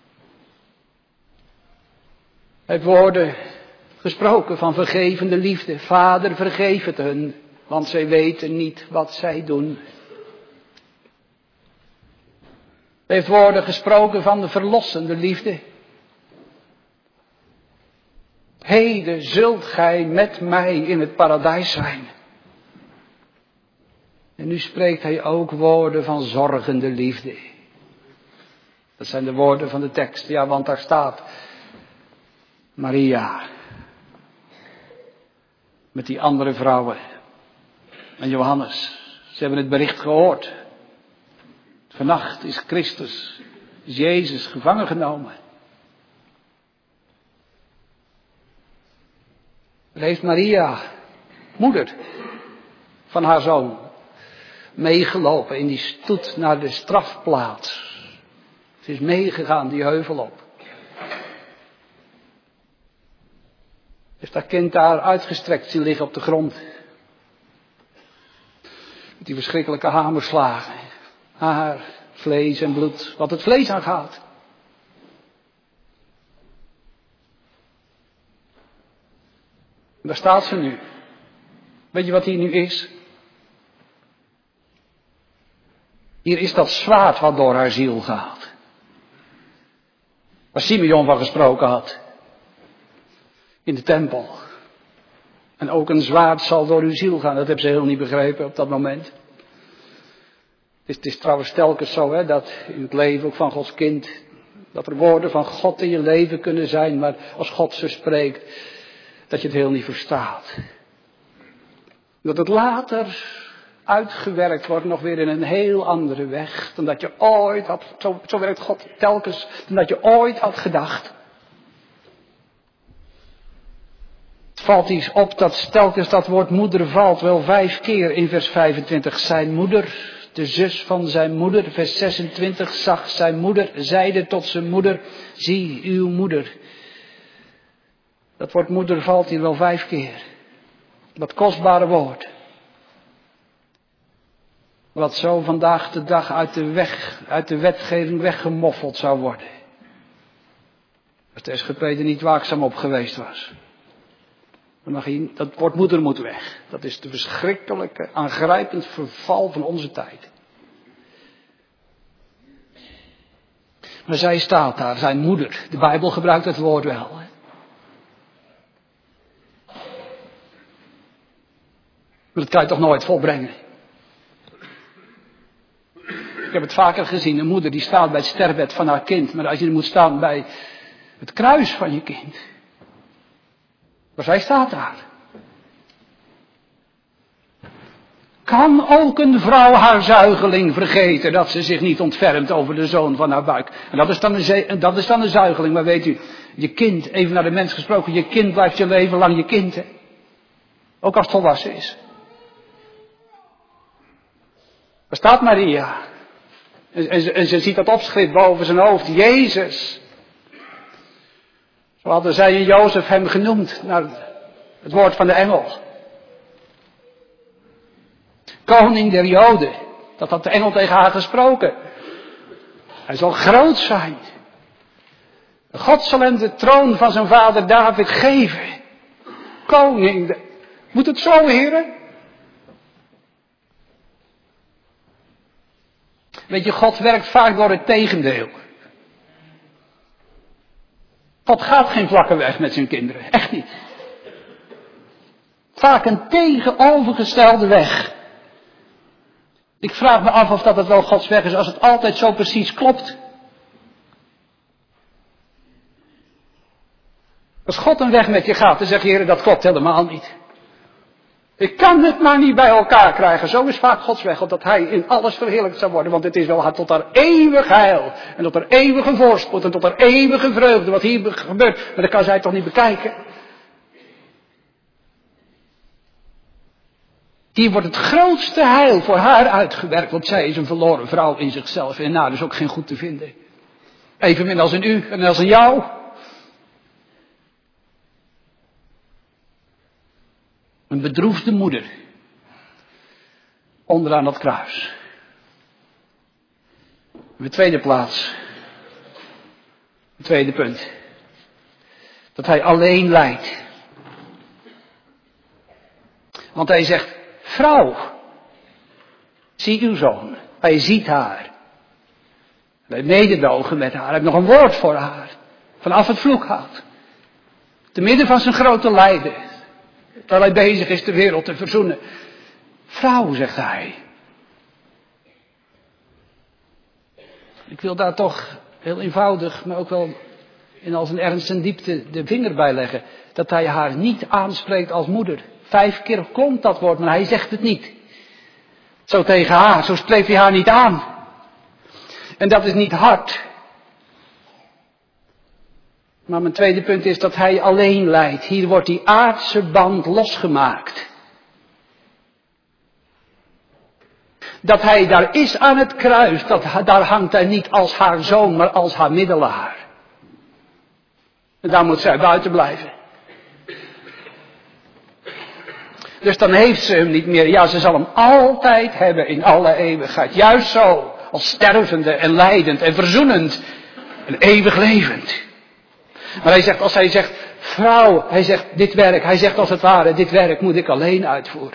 Hij heeft woorden gesproken van vergevende liefde. Vader, vergeef het hun, want zij weten niet wat zij doen. Hij heeft woorden gesproken van de verlossende liefde. Heden zult gij met mij in het paradijs zijn. En nu spreekt hij ook woorden van zorgende liefde. Dat zijn de woorden van de tekst. Ja, want daar staat Maria. Met die andere vrouwen. En Johannes. Ze hebben het bericht gehoord. Vannacht is Christus, is Jezus gevangen genomen. Er heeft Maria, moeder van haar zoon, meegelopen in die stoet naar de strafplaats. Ze is meegegaan die heuvel op. Heeft haar kind daar uitgestrekt zien liggen op de grond. Met die verschrikkelijke hamerslagen. Haar, vlees en bloed, wat het vlees aangaat. En daar staat ze nu. Weet je wat hier nu is? Hier is dat zwaard wat door haar ziel gaat. Waar Simeon van gesproken had. In de tempel. En ook een zwaard zal door uw ziel gaan. Dat hebben ze heel niet begrepen op dat moment. Het is trouwens telkens zo, hè, dat in het leven ook van Gods kind, dat er woorden van God in je leven kunnen zijn, maar als God ze spreekt, dat je het heel niet verstaat. Dat het later uitgewerkt wordt nog weer in een heel andere weg, dan dat je ooit had, zo werkt God telkens, dan dat je ooit had gedacht. Het valt iets op dat telkens dat woord moeder valt, wel 5 keer in vers 25. Zijn moeder, de zus van zijn moeder, vers 26, zag zijn moeder, zeide tot zijn moeder, zie uw moeder. Dat woord moeder valt hier wel 5 keer. Dat kostbare woord. Wat zo vandaag de dag uit de wetgeving weggemoffeld zou worden. Als de SGP er niet waakzaam op geweest was. Dan mag hij, dat woord moeder moet weg. Dat is de verschrikkelijke, aangrijpend verval van onze tijd. Maar zij staat daar, zijn moeder. De Bijbel gebruikt het woord wel. Hè? Maar dat kan je toch nooit volbrengen. Ik heb het vaker gezien, een moeder die staat bij het sterfbed van haar kind. Maar als je moet staan bij het kruis van je kind. Maar zij staat daar. Kan ook een vrouw haar zuigeling vergeten dat ze zich niet ontfermt over de zoon van haar buik? En dat is dan een zuigeling, maar weet u, je kind, even naar de mens gesproken, je kind blijft je leven lang je kind, hè? Ook als het volwassen is. Waar staat Maria? En ze ziet dat opschrift boven zijn hoofd, Jezus. Zo hadden zij en Jozef hem genoemd, naar het woord van de engel. Koning der Joden. Dat had de engel tegen haar gesproken. Hij zal groot zijn. God zal hem de troon van zijn vader David geven. Koning. Moet het zo, heren? Weet je, God werkt vaak door het tegendeel. God gaat geen vlakke weg met zijn kinderen. Echt niet. Vaak een tegenovergestelde weg. Ik vraag me af of dat het wel Gods weg is als het altijd zo precies klopt. Als God een weg met je gaat, dan zeg je, Heer, dat klopt helemaal niet. Ik kan het maar niet bij elkaar krijgen. Zo is vaak Gods weg, opdat Hij in alles verheerlijkt zou worden. Want het is wel tot haar eeuwig heil. En tot haar eeuwige voorspoed. En tot haar eeuwige vreugde. Wat hier gebeurt. Maar dat kan zij toch niet bekijken. Hier wordt het grootste heil voor haar uitgewerkt. Want zij is een verloren vrouw in zichzelf. En nou, dus ook geen goed te vinden. Evenmin als in u en als in jou. Een bedroefde moeder. Onderaan dat kruis. In de tweede plaats. Het tweede punt. Dat hij alleen lijdt. Want hij zegt, vrouw, zie uw zoon. Hij ziet haar. Hij heeft mededogen met haar. Hij heeft nog een woord voor haar. Vanaf het vloekhout. Te midden van zijn grote lijden. Terwijl hij bezig is de wereld te verzoenen. Vrouw, zegt hij. Ik wil daar toch heel eenvoudig, maar ook wel in al zijn ernst en diepte de vinger bij leggen. Dat hij haar niet aanspreekt als moeder. 5 keer komt dat woord, maar hij zegt het niet. Zo tegen haar, zo spreekt hij haar niet aan. En dat is niet hard. Maar mijn tweede punt is dat hij alleen lijdt. Hier wordt die aardse band losgemaakt. Dat hij daar is aan het kruis, daar hangt hij niet als haar zoon, maar als haar middelaar. En daar moet zij buiten blijven. Dus dan heeft ze hem niet meer. Ja, ze zal hem altijd hebben in alle eeuwigheid. Juist zo, als stervende en lijdend en verzoenend en eeuwig levend. Maar hij zegt, als hij zegt, vrouw, hij zegt dit werk, hij zegt als het ware, dit werk moet ik alleen uitvoeren.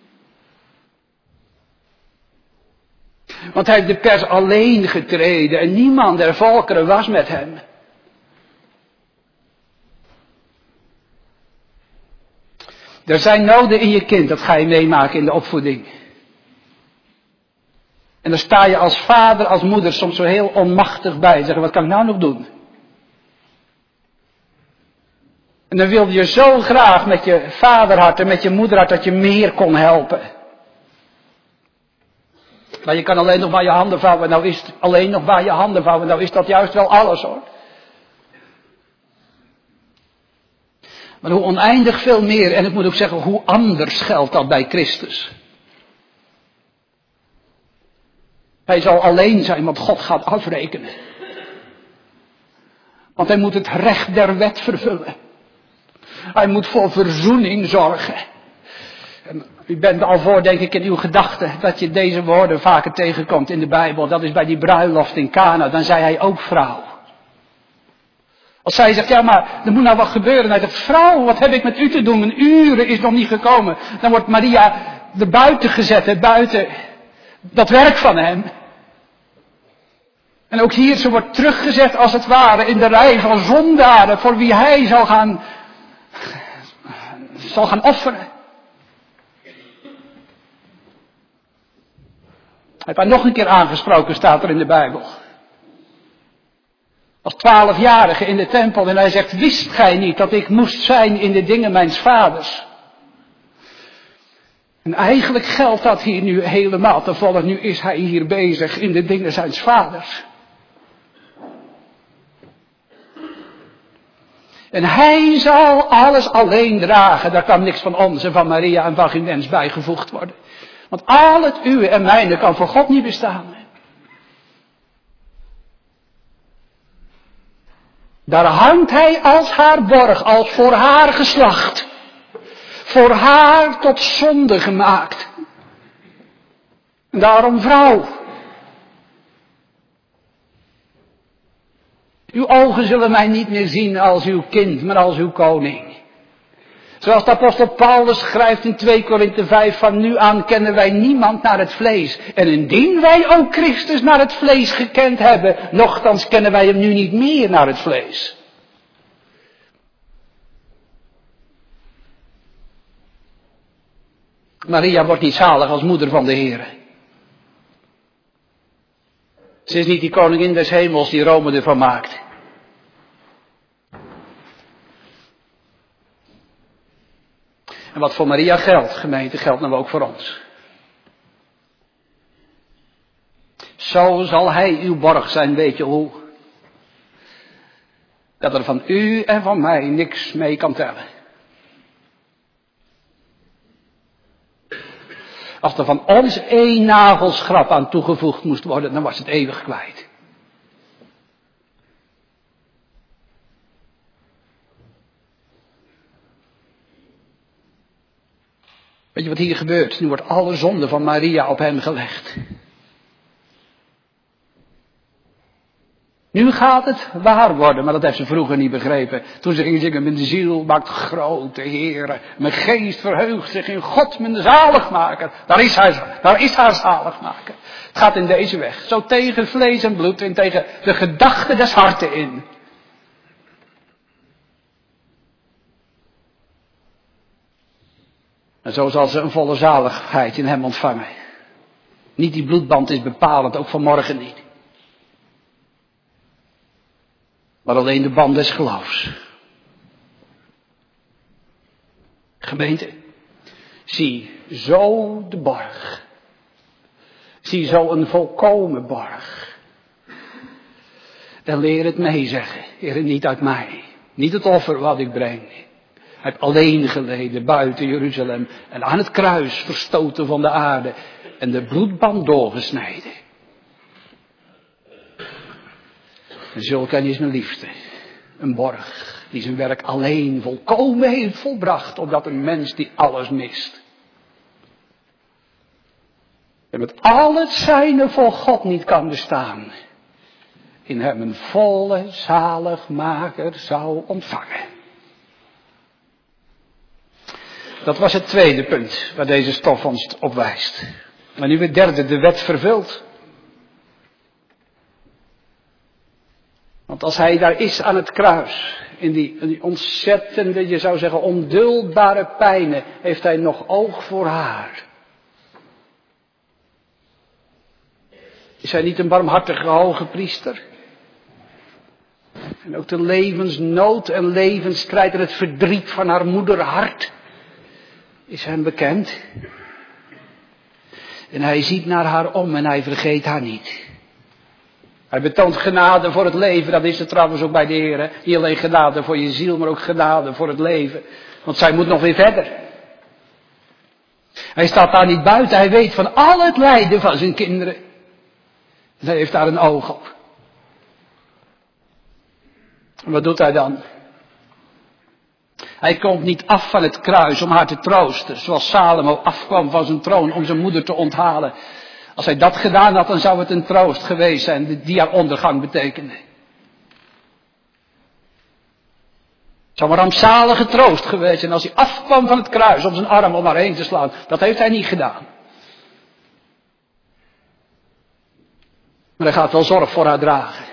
Want hij heeft de pers alleen getreden en niemand der volkeren was met hem. Er zijn noden in je kind, dat ga je meemaken in de opvoeding. En dan sta je als vader, als moeder soms zo heel onmachtig bij. Zeggen, wat kan ik nou nog doen? En dan wilde je zo graag met je vaderhart en met je moederhart dat je meer kon helpen. Maar je kan alleen nog maar je handen vouwen. Nou is het alleen nog maar je handen vouwen. Nou is dat juist wel alles, hoor. Maar hoe oneindig veel meer, en ik moet ook zeggen, hoe anders geldt dat bij Christus. Hij zal alleen zijn, want God gaat afrekenen. Want hij moet het recht der wet vervullen. Hij moet voor verzoening zorgen. En u bent al voor, denk ik, in uw gedachten dat je deze woorden vaker tegenkomt in de Bijbel. Dat is bij die bruiloft in Kana. Dan zei hij ook vrouw. Als zij zegt, ja maar er moet nou wat gebeuren. En hij zegt, vrouw, wat heb ik met u te doen? Mijn uren is nog niet gekomen. Dan wordt Maria er buiten gezet, buiten dat werk van hem. En ook hier, ze wordt teruggezet als het ware in de rij van zondaren voor wie hij zal gaan offeren. Hij heeft haar nog een keer aangesproken, staat er in de Bijbel. Als 12-jarige in de tempel en hij zegt, wist gij niet dat ik moest zijn in de dingen mijns vaders? En eigenlijk geldt dat hier nu helemaal te volle. Nu is hij hier bezig in de dingen zijns vaders. En hij zal alles alleen dragen. Daar kan niks van ons en van Maria en van geen mens bijgevoegd worden. Want al het uwe en mijne kan voor God niet bestaan. Daar hangt hij als haar borg, als voor haar geslacht. Voor haar tot zonde gemaakt. En daarom vrouw. Uw ogen zullen mij niet meer zien als uw kind, maar als uw koning. Zoals de apostel Paulus schrijft in 2 Korinthe 5, van nu aan kennen wij niemand naar het vlees. En indien wij ook Christus naar het vlees gekend hebben, nochtans kennen wij hem nu niet meer naar het vlees. Maria wordt niet zalig als moeder van de Heere. Ze is niet die koningin des hemels die Rome ervan maakt. En wat voor Maria geldt, gemeente, geldt nou ook voor ons. Zo zal hij uw borg zijn, weet je hoe. Dat er van u en van mij niks mee kan tellen. Als er van ons 1 nagelschrap aan toegevoegd moest worden, dan was het eeuwig kwijt. Weet je wat hier gebeurt? Nu wordt alle zonde van Maria op hem gelegd. Nu gaat het waar worden, maar dat heeft ze vroeger niet begrepen. Toen ze ging zingen, mijn ziel maakt grote Heere. Mijn geest verheugt zich in God, mijn zaligmaker. Daar is haar zaligmaker. Het gaat in deze weg. Zo tegen vlees en bloed en tegen de gedachten des harten in. En zo zal ze een volle zaligheid in hem ontvangen. Niet die bloedband is bepalend, ook vanmorgen niet. Maar alleen de band des geloofs. Gemeente, zie zo de borg. Zie zo een volkomen borg. En leer het meezeggen. Heer, niet uit mij. Niet het offer wat ik breng. Hij heeft alleen geleden buiten Jeruzalem. En aan het kruis verstoten van de aarde. En de bloedband doorgesneden. En zulke is mijn liefde. Een borg die zijn werk alleen volkomen heeft volbracht. Opdat een mens die alles mist. En met al het zijne voor God niet kan bestaan. In hem een volle zaligmaker zou ontvangen. Dat was het tweede punt waar deze stof ons op wijst. Maar nu het derde, de wet vervult. Want als hij daar is aan het kruis, in die ontzettende, je zou zeggen onduldbare pijnen, heeft hij nog oog voor haar. Is hij niet een barmhartige hoge priester? En ook de levensnood en levensstrijd en het verdriet van haar moederhart is hem bekend. En hij ziet naar haar om en hij vergeet haar niet. Hij betoont genade voor het leven, dat is het trouwens ook bij de Heer. Niet alleen genade voor je ziel, maar ook genade voor het leven. Want zij moet nog weer verder. Hij staat daar niet buiten, hij weet van al het lijden van zijn kinderen. En hij heeft daar een oog op. En wat doet hij dan? Hij komt niet af van het kruis om haar te troosten, zoals Salomo afkwam van zijn troon om zijn moeder te onthalen. Als hij dat gedaan had, dan zou het een troost geweest zijn die haar ondergang betekende. zou een rampzalige troost geweest zijn als hij afkwam van het kruis om zijn arm om haar heen te slaan. Dat heeft hij niet gedaan. Maar hij gaat wel zorg voor haar dragen.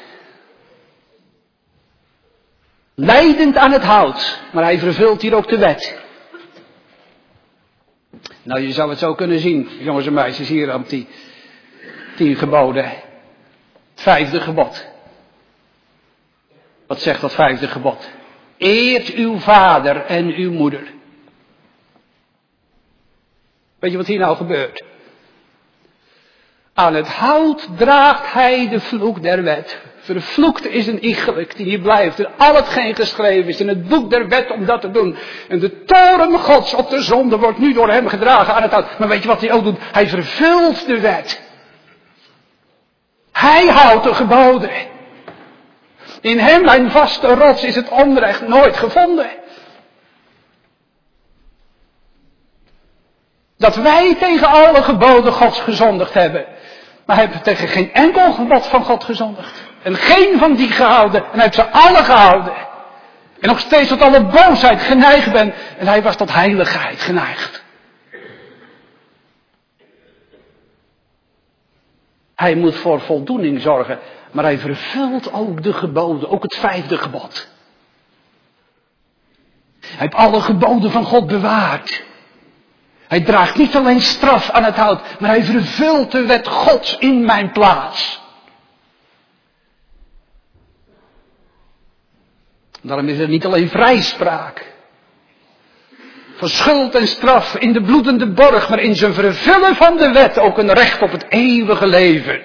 Lijdend aan het hout, maar hij vervult hier ook de wet. Nou, je zou het zo kunnen zien, jongens en meisjes, hier op die 10 geboden. Het 5e gebod. Wat zegt dat 5e gebod? Eert uw vader en uw moeder. Weet je wat hier nou gebeurt? Aan het hout draagt hij de vloek der wet. Vervloekt is een iegelijk die hier blijft. En al hetgeen geschreven is in het boek der wet om dat te doen. En de toorn Gods op de zonde wordt nu door hem gedragen aan het hout. Maar weet je wat hij ook doet? Hij vervult de wet. Hij houdt de geboden. In hem, mijn vaste rots, is het onrecht nooit gevonden. Dat wij tegen alle geboden Gods gezondigd hebben. Maar hij heeft tegen geen enkel gebod van God gezondigd. En geen van die gehouden. En hij heeft ze alle gehouden. En nog steeds tot alle boosheid geneigd ben. En hij was tot heiligheid geneigd. Hij moet voor voldoening zorgen. Maar hij vervult ook de geboden. Ook het 5e gebod. Hij heeft alle geboden van God bewaard. Hij draagt niet alleen straf aan het hout, maar hij vervult de wet Gods in mijn plaats. Daarom is er niet alleen vrijspraak van schuld en straf in de bloedende borg, maar in zijn vervullen van de wet ook een recht op het eeuwige leven.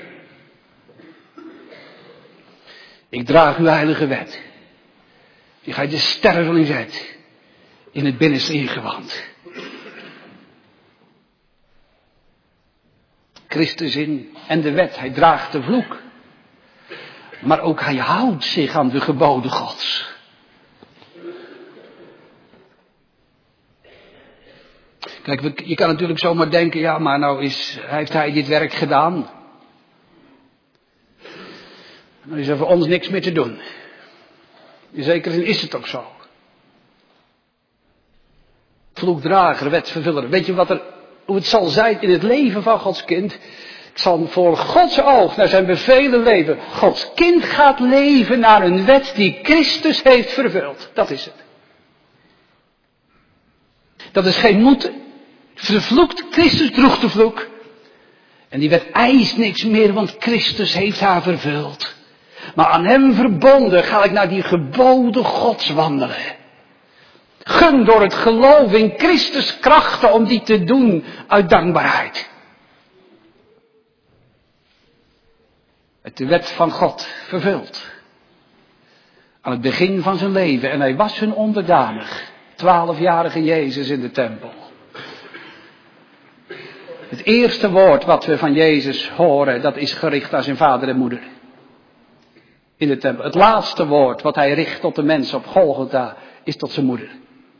Ik draag uw heilige wet. Die gij de sterveling zet in het binnenste ingewand. Christus in en de wet, hij draagt de vloek. Maar ook hij houdt zich aan de geboden Gods. Kijk, je kan natuurlijk zomaar denken, ja, maar nou heeft hij dit werk gedaan. Dan is er voor ons niks meer te doen. In zekere zin is het ook zo. Vloekdrager, wetvervuller. Weet je hoe het zal zijn in het leven van Gods kind? Het zal voor Gods oog naar zijn bevelen leven. Gods kind gaat leven naar een wet die Christus heeft vervuld. Dat is het. Dat is geen moeten. Vervloekt, Christus droeg de vloek. En die wet eist niks meer, want Christus heeft haar vervuld. Maar aan hem verbonden ga ik naar die geboden Gods wandelen. Gun door het geloof in Christus krachten om die te doen uit dankbaarheid. Met de wet van God vervuld. Aan het begin van zijn leven. En hij was hun onderdanig. 12-jarige Jezus in de tempel. Het eerste woord wat we van Jezus horen, dat is gericht aan zijn vader en moeder. In de tempel. Het laatste woord wat hij richt tot de mensen op Golgotha, is tot zijn moeder.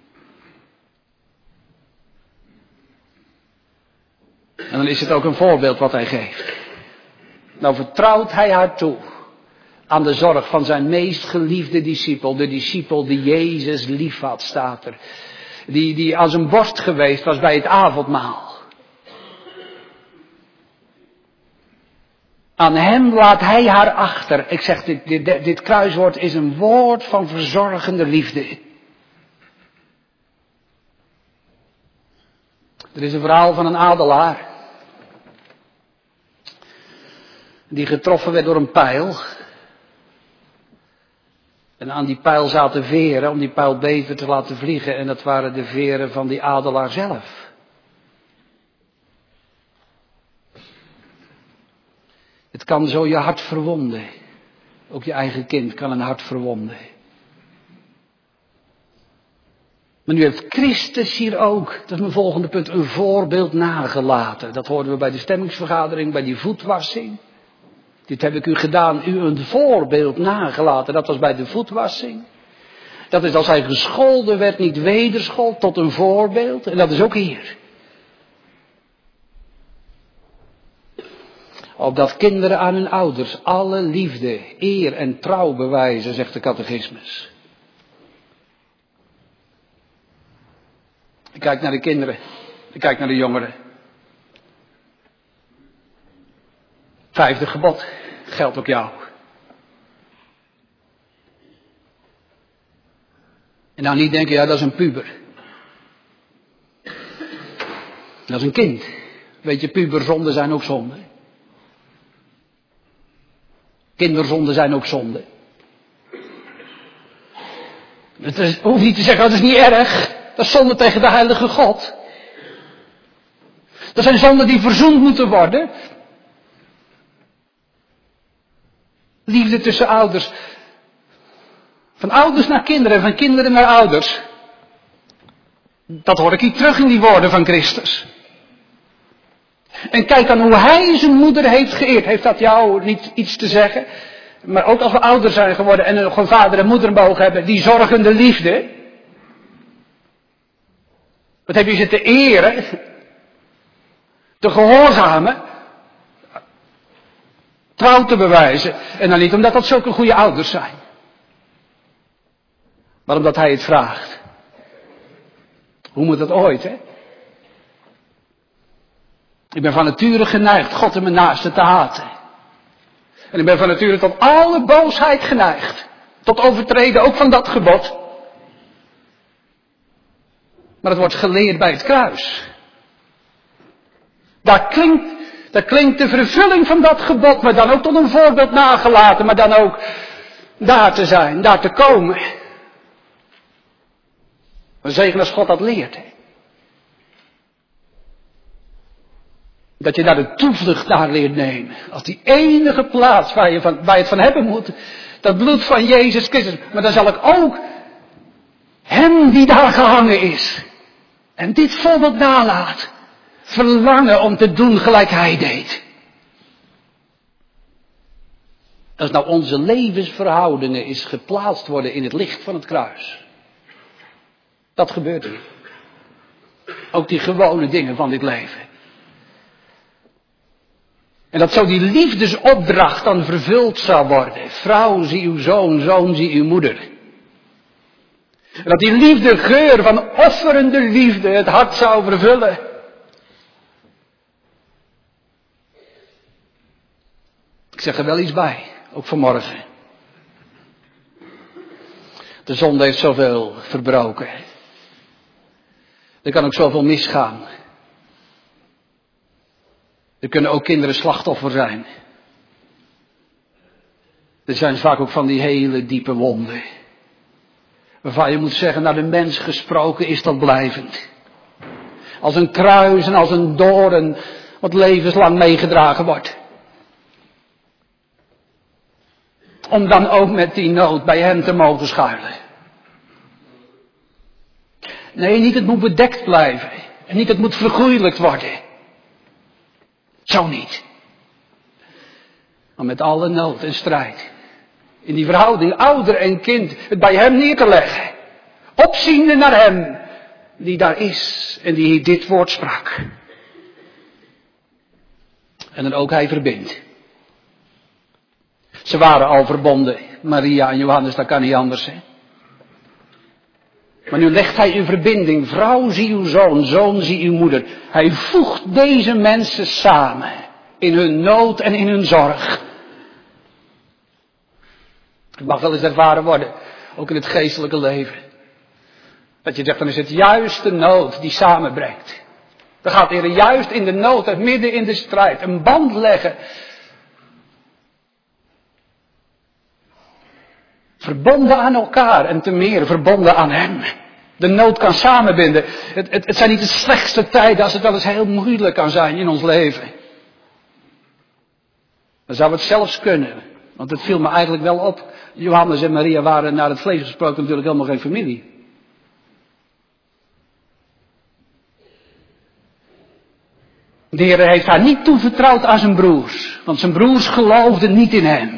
En dan is het ook een voorbeeld wat hij geeft. Nou vertrouwt hij haar toe aan de zorg van zijn meest geliefde discipel. De discipel die Jezus lief had, staat er. Die aan zijn borst geweest was bij het avondmaal. Aan hem laat hij haar achter. Ik zeg, dit kruiswoord is een woord van verzorgende liefde. Er is een verhaal van een adelaar. Die getroffen werd door een pijl. En aan die pijl zaten veren om die pijl beter te laten vliegen. En dat waren de veren van die adelaar zelf. Het kan zo je hart verwonden. Ook je eigen kind kan een hart verwonden. Maar nu heeft Christus hier ook, dat is mijn volgende punt, een voorbeeld nagelaten. Dat hoorden we bij de stemmingsvergadering, bij die voetwassing. Dit heb ik u gedaan, u een voorbeeld nagelaten. Dat was bij de voetwassing. Dat is als hij gescholden werd, niet wederschold, tot een voorbeeld. En dat is ook hier. Opdat kinderen aan hun ouders alle liefde, eer en trouw bewijzen, zegt de catechismus. Ik kijk naar de kinderen. Ik kijk naar de jongeren. 5e gebod geldt ook jou. En nou niet denken, ja, dat is een puber. Dat is een kind. Weet je, puberzonden zijn ook zonden. Kinderzonden zijn ook zonden. Het hoeft niet te zeggen, dat is niet erg. Dat is zonde tegen de heilige God. Dat zijn zonden die verzoend moeten worden. Liefde tussen ouders. Van ouders naar kinderen, van kinderen naar ouders. Dat hoor ik hier terug in die woorden van Christus. En kijk dan hoe hij zijn moeder heeft geëerd. Heeft dat jou niet iets te zeggen? Maar ook als we ouder zijn geworden en nog een vader en moeder mogen hebben, die zorgende liefde. Wat heb je ze te eren? Te gehoorzamen? Trouw te bewijzen. En dan niet omdat dat zulke goede ouders zijn. Maar omdat hij het vraagt. Hoe moet dat ooit, hè? Ik ben van nature geneigd God en mijn naaste te haten. En ik ben van nature tot alle boosheid geneigd. Tot overtreden ook van dat gebod. Maar het wordt geleerd bij het kruis. Daar klinkt de vervulling van dat gebod, maar dan ook tot een voorbeeld nagelaten. Maar dan ook daar te zijn, daar te komen. Een zegen als God dat leert. Hè? Dat je daar de toevlucht naar leert nemen. Als die enige plaats waar je het van hebben moet. Dat bloed van Jezus Christus. Maar dan zal ik ook hem die daar gehangen is. En dit voorbeeld nalaat. Verlangen om te doen gelijk hij deed. Als nou onze levensverhoudingen is geplaatst worden in het licht van het kruis. Dat gebeurt hier. Ook die gewone dingen van dit leven. En dat zo die liefdesopdracht dan vervuld zou worden. Vrouw, zie uw zoon, zoon, zie uw moeder. En dat die liefdegeur van offerende liefde het hart zou vervullen. Ik zeg er wel iets bij, ook vanmorgen. De zonde heeft zoveel verbroken. Er kan ook zoveel misgaan. Er kunnen ook kinderen slachtoffer zijn. Er zijn vaak ook van die hele diepe wonden. Waarvan je moet zeggen, naar de mens gesproken is dat blijvend. Als een kruis en als een doorn wat levenslang meegedragen wordt. Om dan ook met die nood bij hem te mogen schuilen. Nee, niet het moet bedekt blijven. En niet het moet vergoeilijkt worden. Zo niet. Maar met alle nood en strijd. In die verhouding ouder en kind. Het bij hem neer te leggen. Opziende naar hem. Die daar is. En die hier dit woord sprak. En dan ook hij verbindt. Ze waren al verbonden. Maria en Johannes, dat kan niet anders. Hè? Maar nu legt hij in verbinding. Vrouw, zie uw zoon. Zoon, zie uw moeder. Hij voegt deze mensen samen. In hun nood en in hun zorg. Het mag wel eens ervaren worden. Ook in het geestelijke leven. Dat je zegt, dan is het juist de nood die samenbrengt. Dan gaat de Heer juist in de nood en midden in de strijd een band leggen. Verbonden aan elkaar en te meer verbonden aan hem. De nood kan samenbinden. Het zijn niet de slechtste tijden als het wel eens heel moeilijk kan zijn in ons leven. Dan zou het zelfs kunnen. Want het viel me eigenlijk wel op. Johannes en Maria waren naar het vlees gesproken natuurlijk helemaal geen familie. De Heer heeft haar niet toevertrouwd aan zijn broers. Want zijn broers geloofden niet in hem.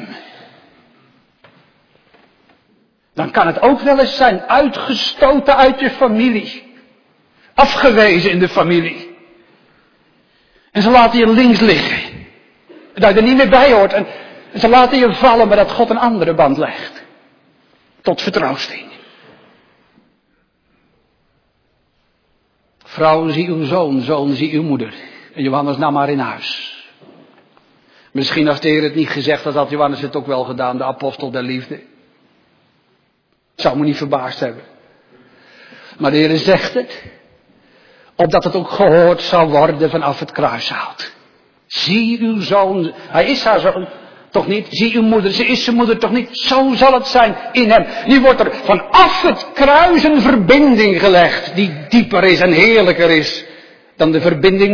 Dan kan het ook wel eens zijn uitgestoten uit je familie. Afgewezen in de familie. En ze laten je links liggen. En dat je er niet meer bij hoort. En ze laten je vallen, maar dat God een andere band legt. Tot vertroosting. Vrouw, zie uw zoon, zoon, zie uw moeder. En Johannes nam haar in huis. Misschien als de Heer het niet gezegd had, had Johannes het ook wel gedaan, de apostel der liefde. Zou me niet verbaasd hebben. Maar de Heer zegt het, opdat het ook gehoord zou worden vanaf het kruishout. Zie uw zoon, hij is haar zoon, toch niet? Zie uw moeder, ze is zijn moeder toch niet? Zo zal het zijn in hem. Nu wordt er vanaf het kruis een verbinding gelegd, die dieper is en heerlijker is dan de verbinding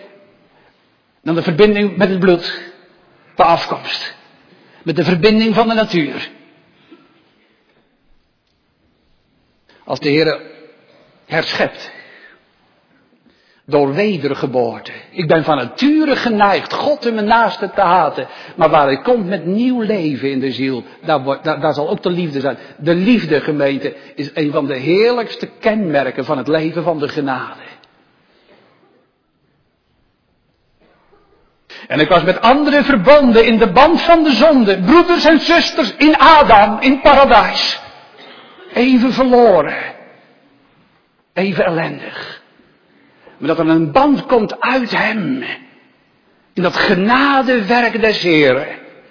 met het bloed, de afkomst. Met de verbinding van de natuur. Als de Heer herschept. Door wedergeboorte. Ik ben van nature geneigd God en mijn naaste te haten. Maar waar hij komt met nieuw leven in de ziel. Daar zal ook de liefde zijn. De liefde, gemeente, is een van de heerlijkste kenmerken van het leven van de genade. En ik was met anderen verbonden in de band van de zonde. Broeders en zusters in Adam, in paradijs. Even verloren. Even ellendig. Maar dat er een band komt uit hem. In dat genadewerk des Heren.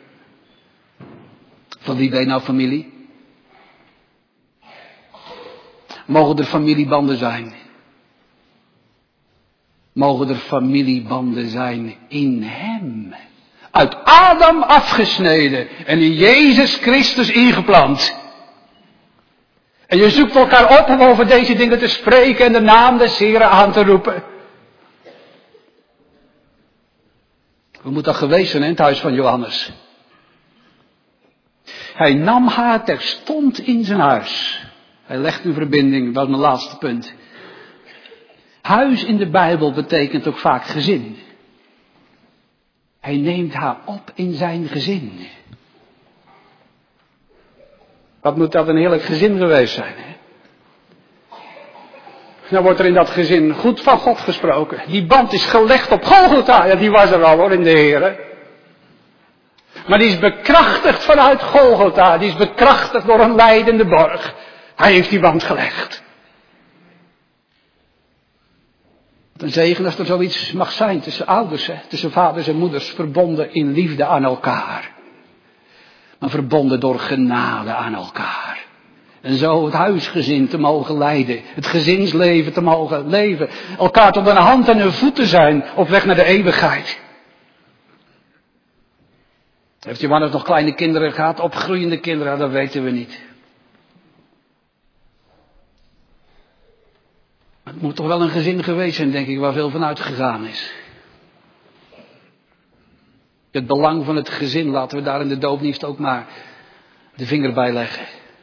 Van wie ben je nou familie? Mogen er familiebanden zijn? Mogen er familiebanden zijn in hem? Uit Adam afgesneden en in Jezus Christus ingeplant. En je zoekt elkaar op om over deze dingen te spreken en de naam des Heren aan te roepen. We moeten dat geweest zijn in het huis van Johannes. Hij nam haar terstond in zijn huis. Hij legt een verbinding, dat is mijn laatste punt. Huis in de Bijbel betekent ook vaak gezin. Hij neemt haar op in zijn gezin. Wat moet dat een heerlijk gezin geweest zijn, hè? Nou wordt er in dat gezin goed van God gesproken. Die band is gelegd op Golgotha. Ja, die was er al hoor in de Heer. Maar die is bekrachtigd vanuit Golgotha. Die is bekrachtigd door een lijdende borg. Hij heeft die band gelegd. Wat een zegen als er zoiets mag zijn tussen ouders, hè? Tussen vaders en moeders, verbonden in liefde aan elkaar. Maar verbonden door genade aan elkaar. En zo het huisgezin te mogen leiden. Het gezinsleven te mogen leven. Elkaar tot een hand en een voet te zijn op weg naar de eeuwigheid. Heeft Johannes nog kleine kinderen gehad? Opgroeiende kinderen? Dat weten we niet. Het moet toch wel een gezin geweest zijn, denk ik, waar veel van uitgegaan is. Het belang van het gezin, laten we daar in de doopdienst ook maar de vinger bij leggen.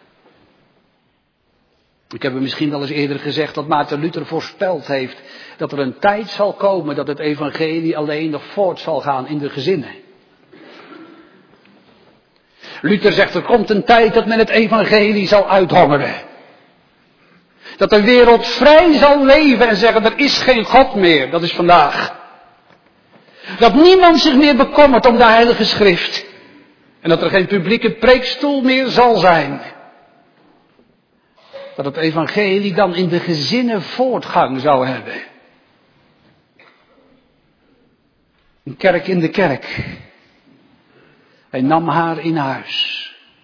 Ik heb het misschien wel eens eerder gezegd dat Maarten Luther voorspeld heeft dat er een tijd zal komen dat het evangelie alleen nog voort zal gaan in de gezinnen. Luther zegt er komt een tijd dat men het evangelie zal uithongeren. Dat de wereld vrij zal leven en zeggen er is geen God meer, dat is vandaag. Dat niemand zich meer bekommert om de Heilige Schrift. En dat er geen publieke preekstoel meer zal zijn. Dat het evangelie dan in de gezinnen voortgang zou hebben. Een kerk in de kerk. Hij nam haar in huis.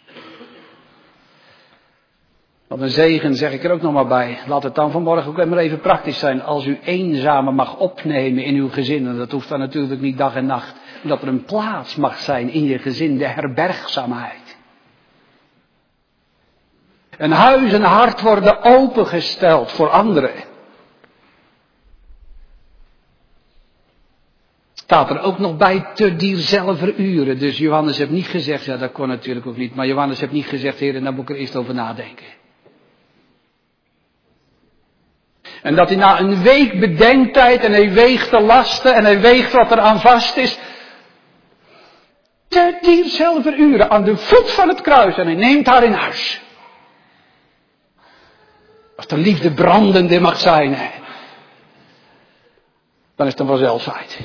Wat een zegen, zeg ik er ook nog maar bij. Laat het dan vanmorgen ook maar even praktisch zijn. Als u eenzame mag opnemen in uw gezin. En dat hoeft dan natuurlijk niet dag en nacht. Maar dat er een plaats mag zijn in je gezin. De herbergzaamheid. Een huis en hart worden opengesteld voor anderen. Staat er ook nog bij te dierzelfde uren. Dus Johannes heeft niet gezegd, ja dat kon natuurlijk ook niet. Maar Johannes heeft niet gezegd, Heer, daar moet ik er eerst over nadenken. En dat hij na een week bedenktijd en hij weegt de lasten en hij weegt wat er aan vast is. Te dierzelfde uren aan de voet van het kruis en hij neemt haar in huis. Als de liefde brandende mag zijn, hè, dan is het een vanzelfheid.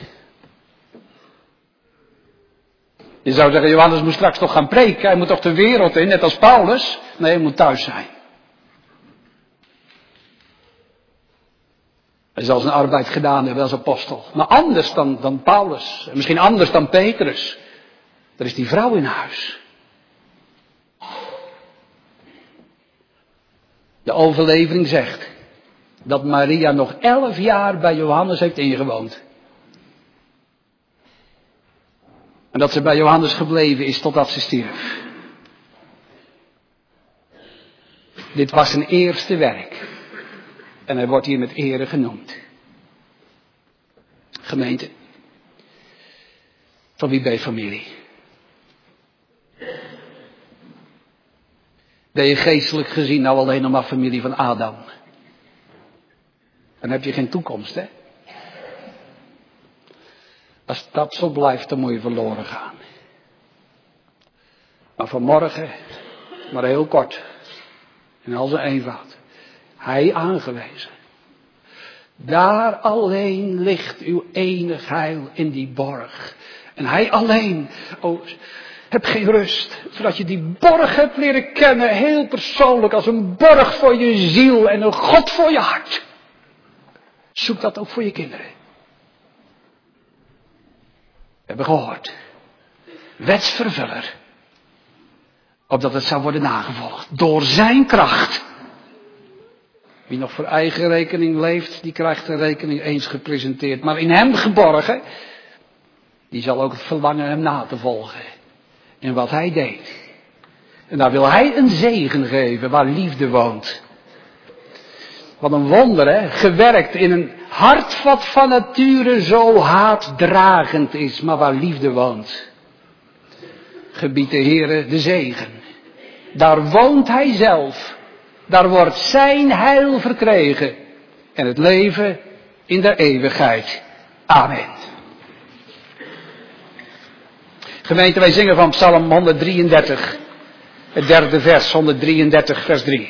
Je zou zeggen, Johannes moet straks toch gaan preken. Hij moet toch de wereld in, net als Paulus. Nee, hij moet thuis zijn. Hij zal zijn arbeid gedaan hebben als apostel. Maar anders dan Paulus. En misschien anders dan Petrus. Er is die vrouw in huis. De overlevering zegt dat Maria nog 11 jaar bij Johannes heeft ingewoond. En dat ze bij Johannes gebleven is totdat ze stierf. Dit was zijn eerste werk. En hij wordt hier met ere genoemd. Gemeente. Van wie ben je familie? Ben je geestelijk gezien nou alleen nog maar familie van Adam? Dan heb je geen toekomst, hè? Als dat zo blijft, dan moet je verloren gaan. Maar vanmorgen, maar heel kort, in al zijn eenvoud, hij aangewezen. Daar alleen ligt uw enig heil in die borg. En hij alleen, heb geen rust, zodat je die borg hebt leren kennen, heel persoonlijk, als een borg voor je ziel en een God voor je hart. Zoek dat ook voor je kinderen. We hebben gehoord. Wetsvervuller. Opdat het zou worden nagevolgd. Door zijn kracht. Wie nog voor eigen rekening leeft, die krijgt de rekening eens gepresenteerd. Maar in hem geborgen, die zal ook het verlangen hem na te volgen. En wat hij deed. En daar wil hij een zegen geven waar liefde woont. Wat een wonder, hè? Gewerkt in een hart wat van nature zo haatdragend is, maar waar liefde woont. Gebiedt de Heere de zegen. Daar woont hij zelf. Daar wordt zijn heil verkregen. En het leven in de eeuwigheid. Amen. Gemeente, wij zingen van Psalm 133. Het derde vers, 133 vers 3.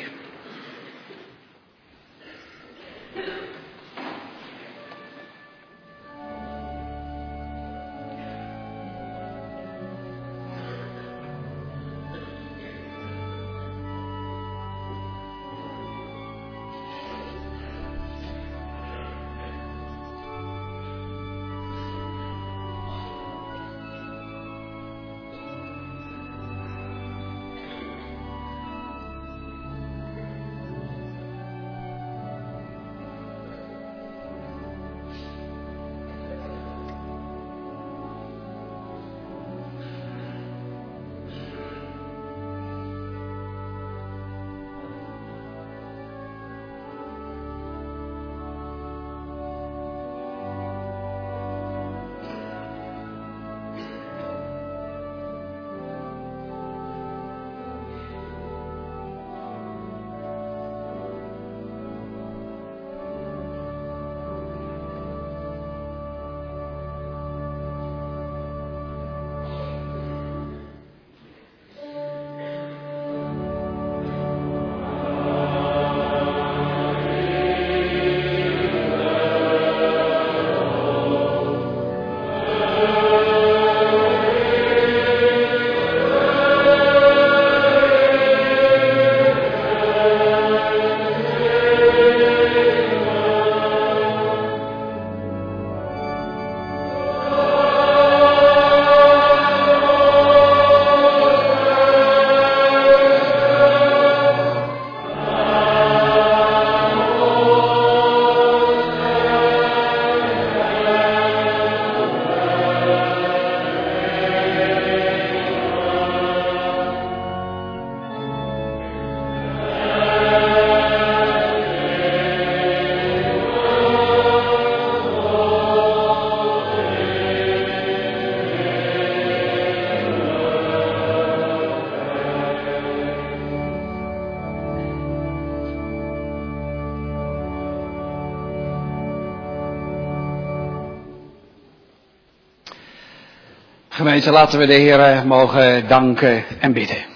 Gemeente, laten we de Heer mogen danken en bidden.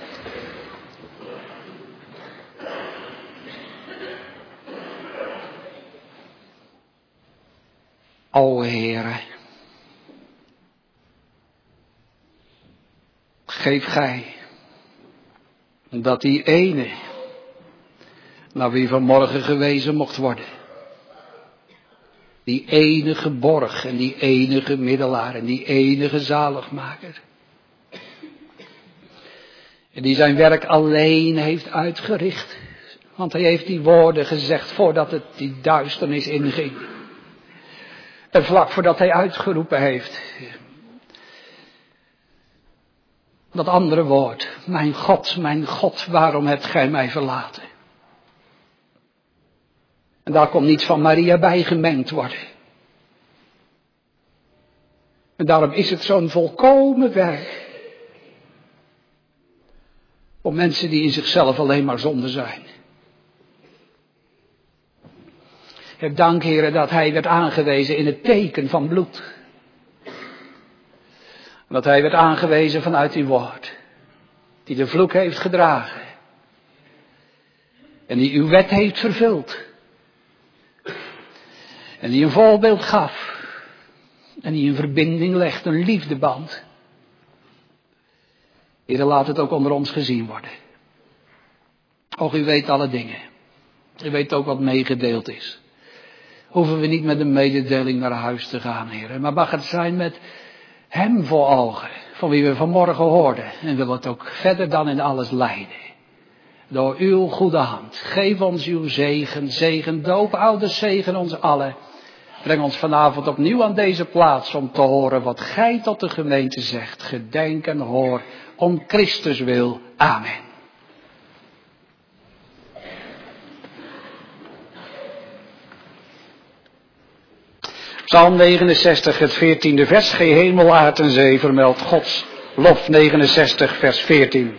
O Heere, geef Gij dat die ene naar wie vanmorgen gewezen mocht worden, Die enige borg en die enige middelaar en die enige zaligmaker. En die zijn werk alleen heeft uitgericht. Want hij heeft die woorden gezegd voordat het die duisternis inging. En vlak voordat hij uitgeroepen heeft. Dat andere woord. Mijn God, waarom hebt gij mij verlaten? En daar komt niets van Maria bij gemengd worden. En daarom is het zo'n volkomen werk. Om mensen die in zichzelf alleen maar zonde zijn. Ik heb dank, Heere, dat hij werd aangewezen in het teken van bloed. Dat hij werd aangewezen vanuit uw woord. Die de vloek heeft gedragen. En die uw wet heeft vervuld. En die een voorbeeld gaf. En die een verbinding legt, een liefdeband. Heere, laat het ook onder ons gezien worden. Och, u weet alle dingen. U weet ook wat meegedeeld is. Hoeven we niet met een mededeling naar huis te gaan, Heere. Maar mag het zijn met hem voor ogen. Van wie we vanmorgen hoorden. En wil het ook verder dan in alles leiden. Door uw goede hand. Geef ons uw zegen. Zegen doop, ouders, zegen ons allen. Breng ons vanavond opnieuw aan deze plaats om te horen wat gij tot de gemeente zegt. Gedenk en hoor om Christus wil. Amen. Psalm 69, het 14e vers. Geen hemel, aard en zee vermeldt Gods lof. 69, vers 14.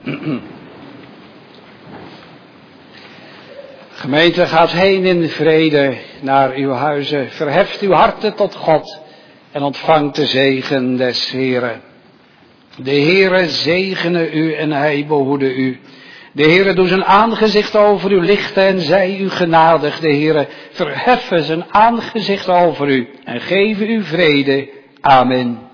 Gemeente, gaat heen in vrede naar uw huizen. Verheft uw harten tot God en ontvangt de zegen des Heren. De Heere zegene u en hij behoede u. De Heere doe zijn aangezicht over u lichten en zij u genadig. De Heere verheffen zijn aangezicht over u en geven u vrede. Amen.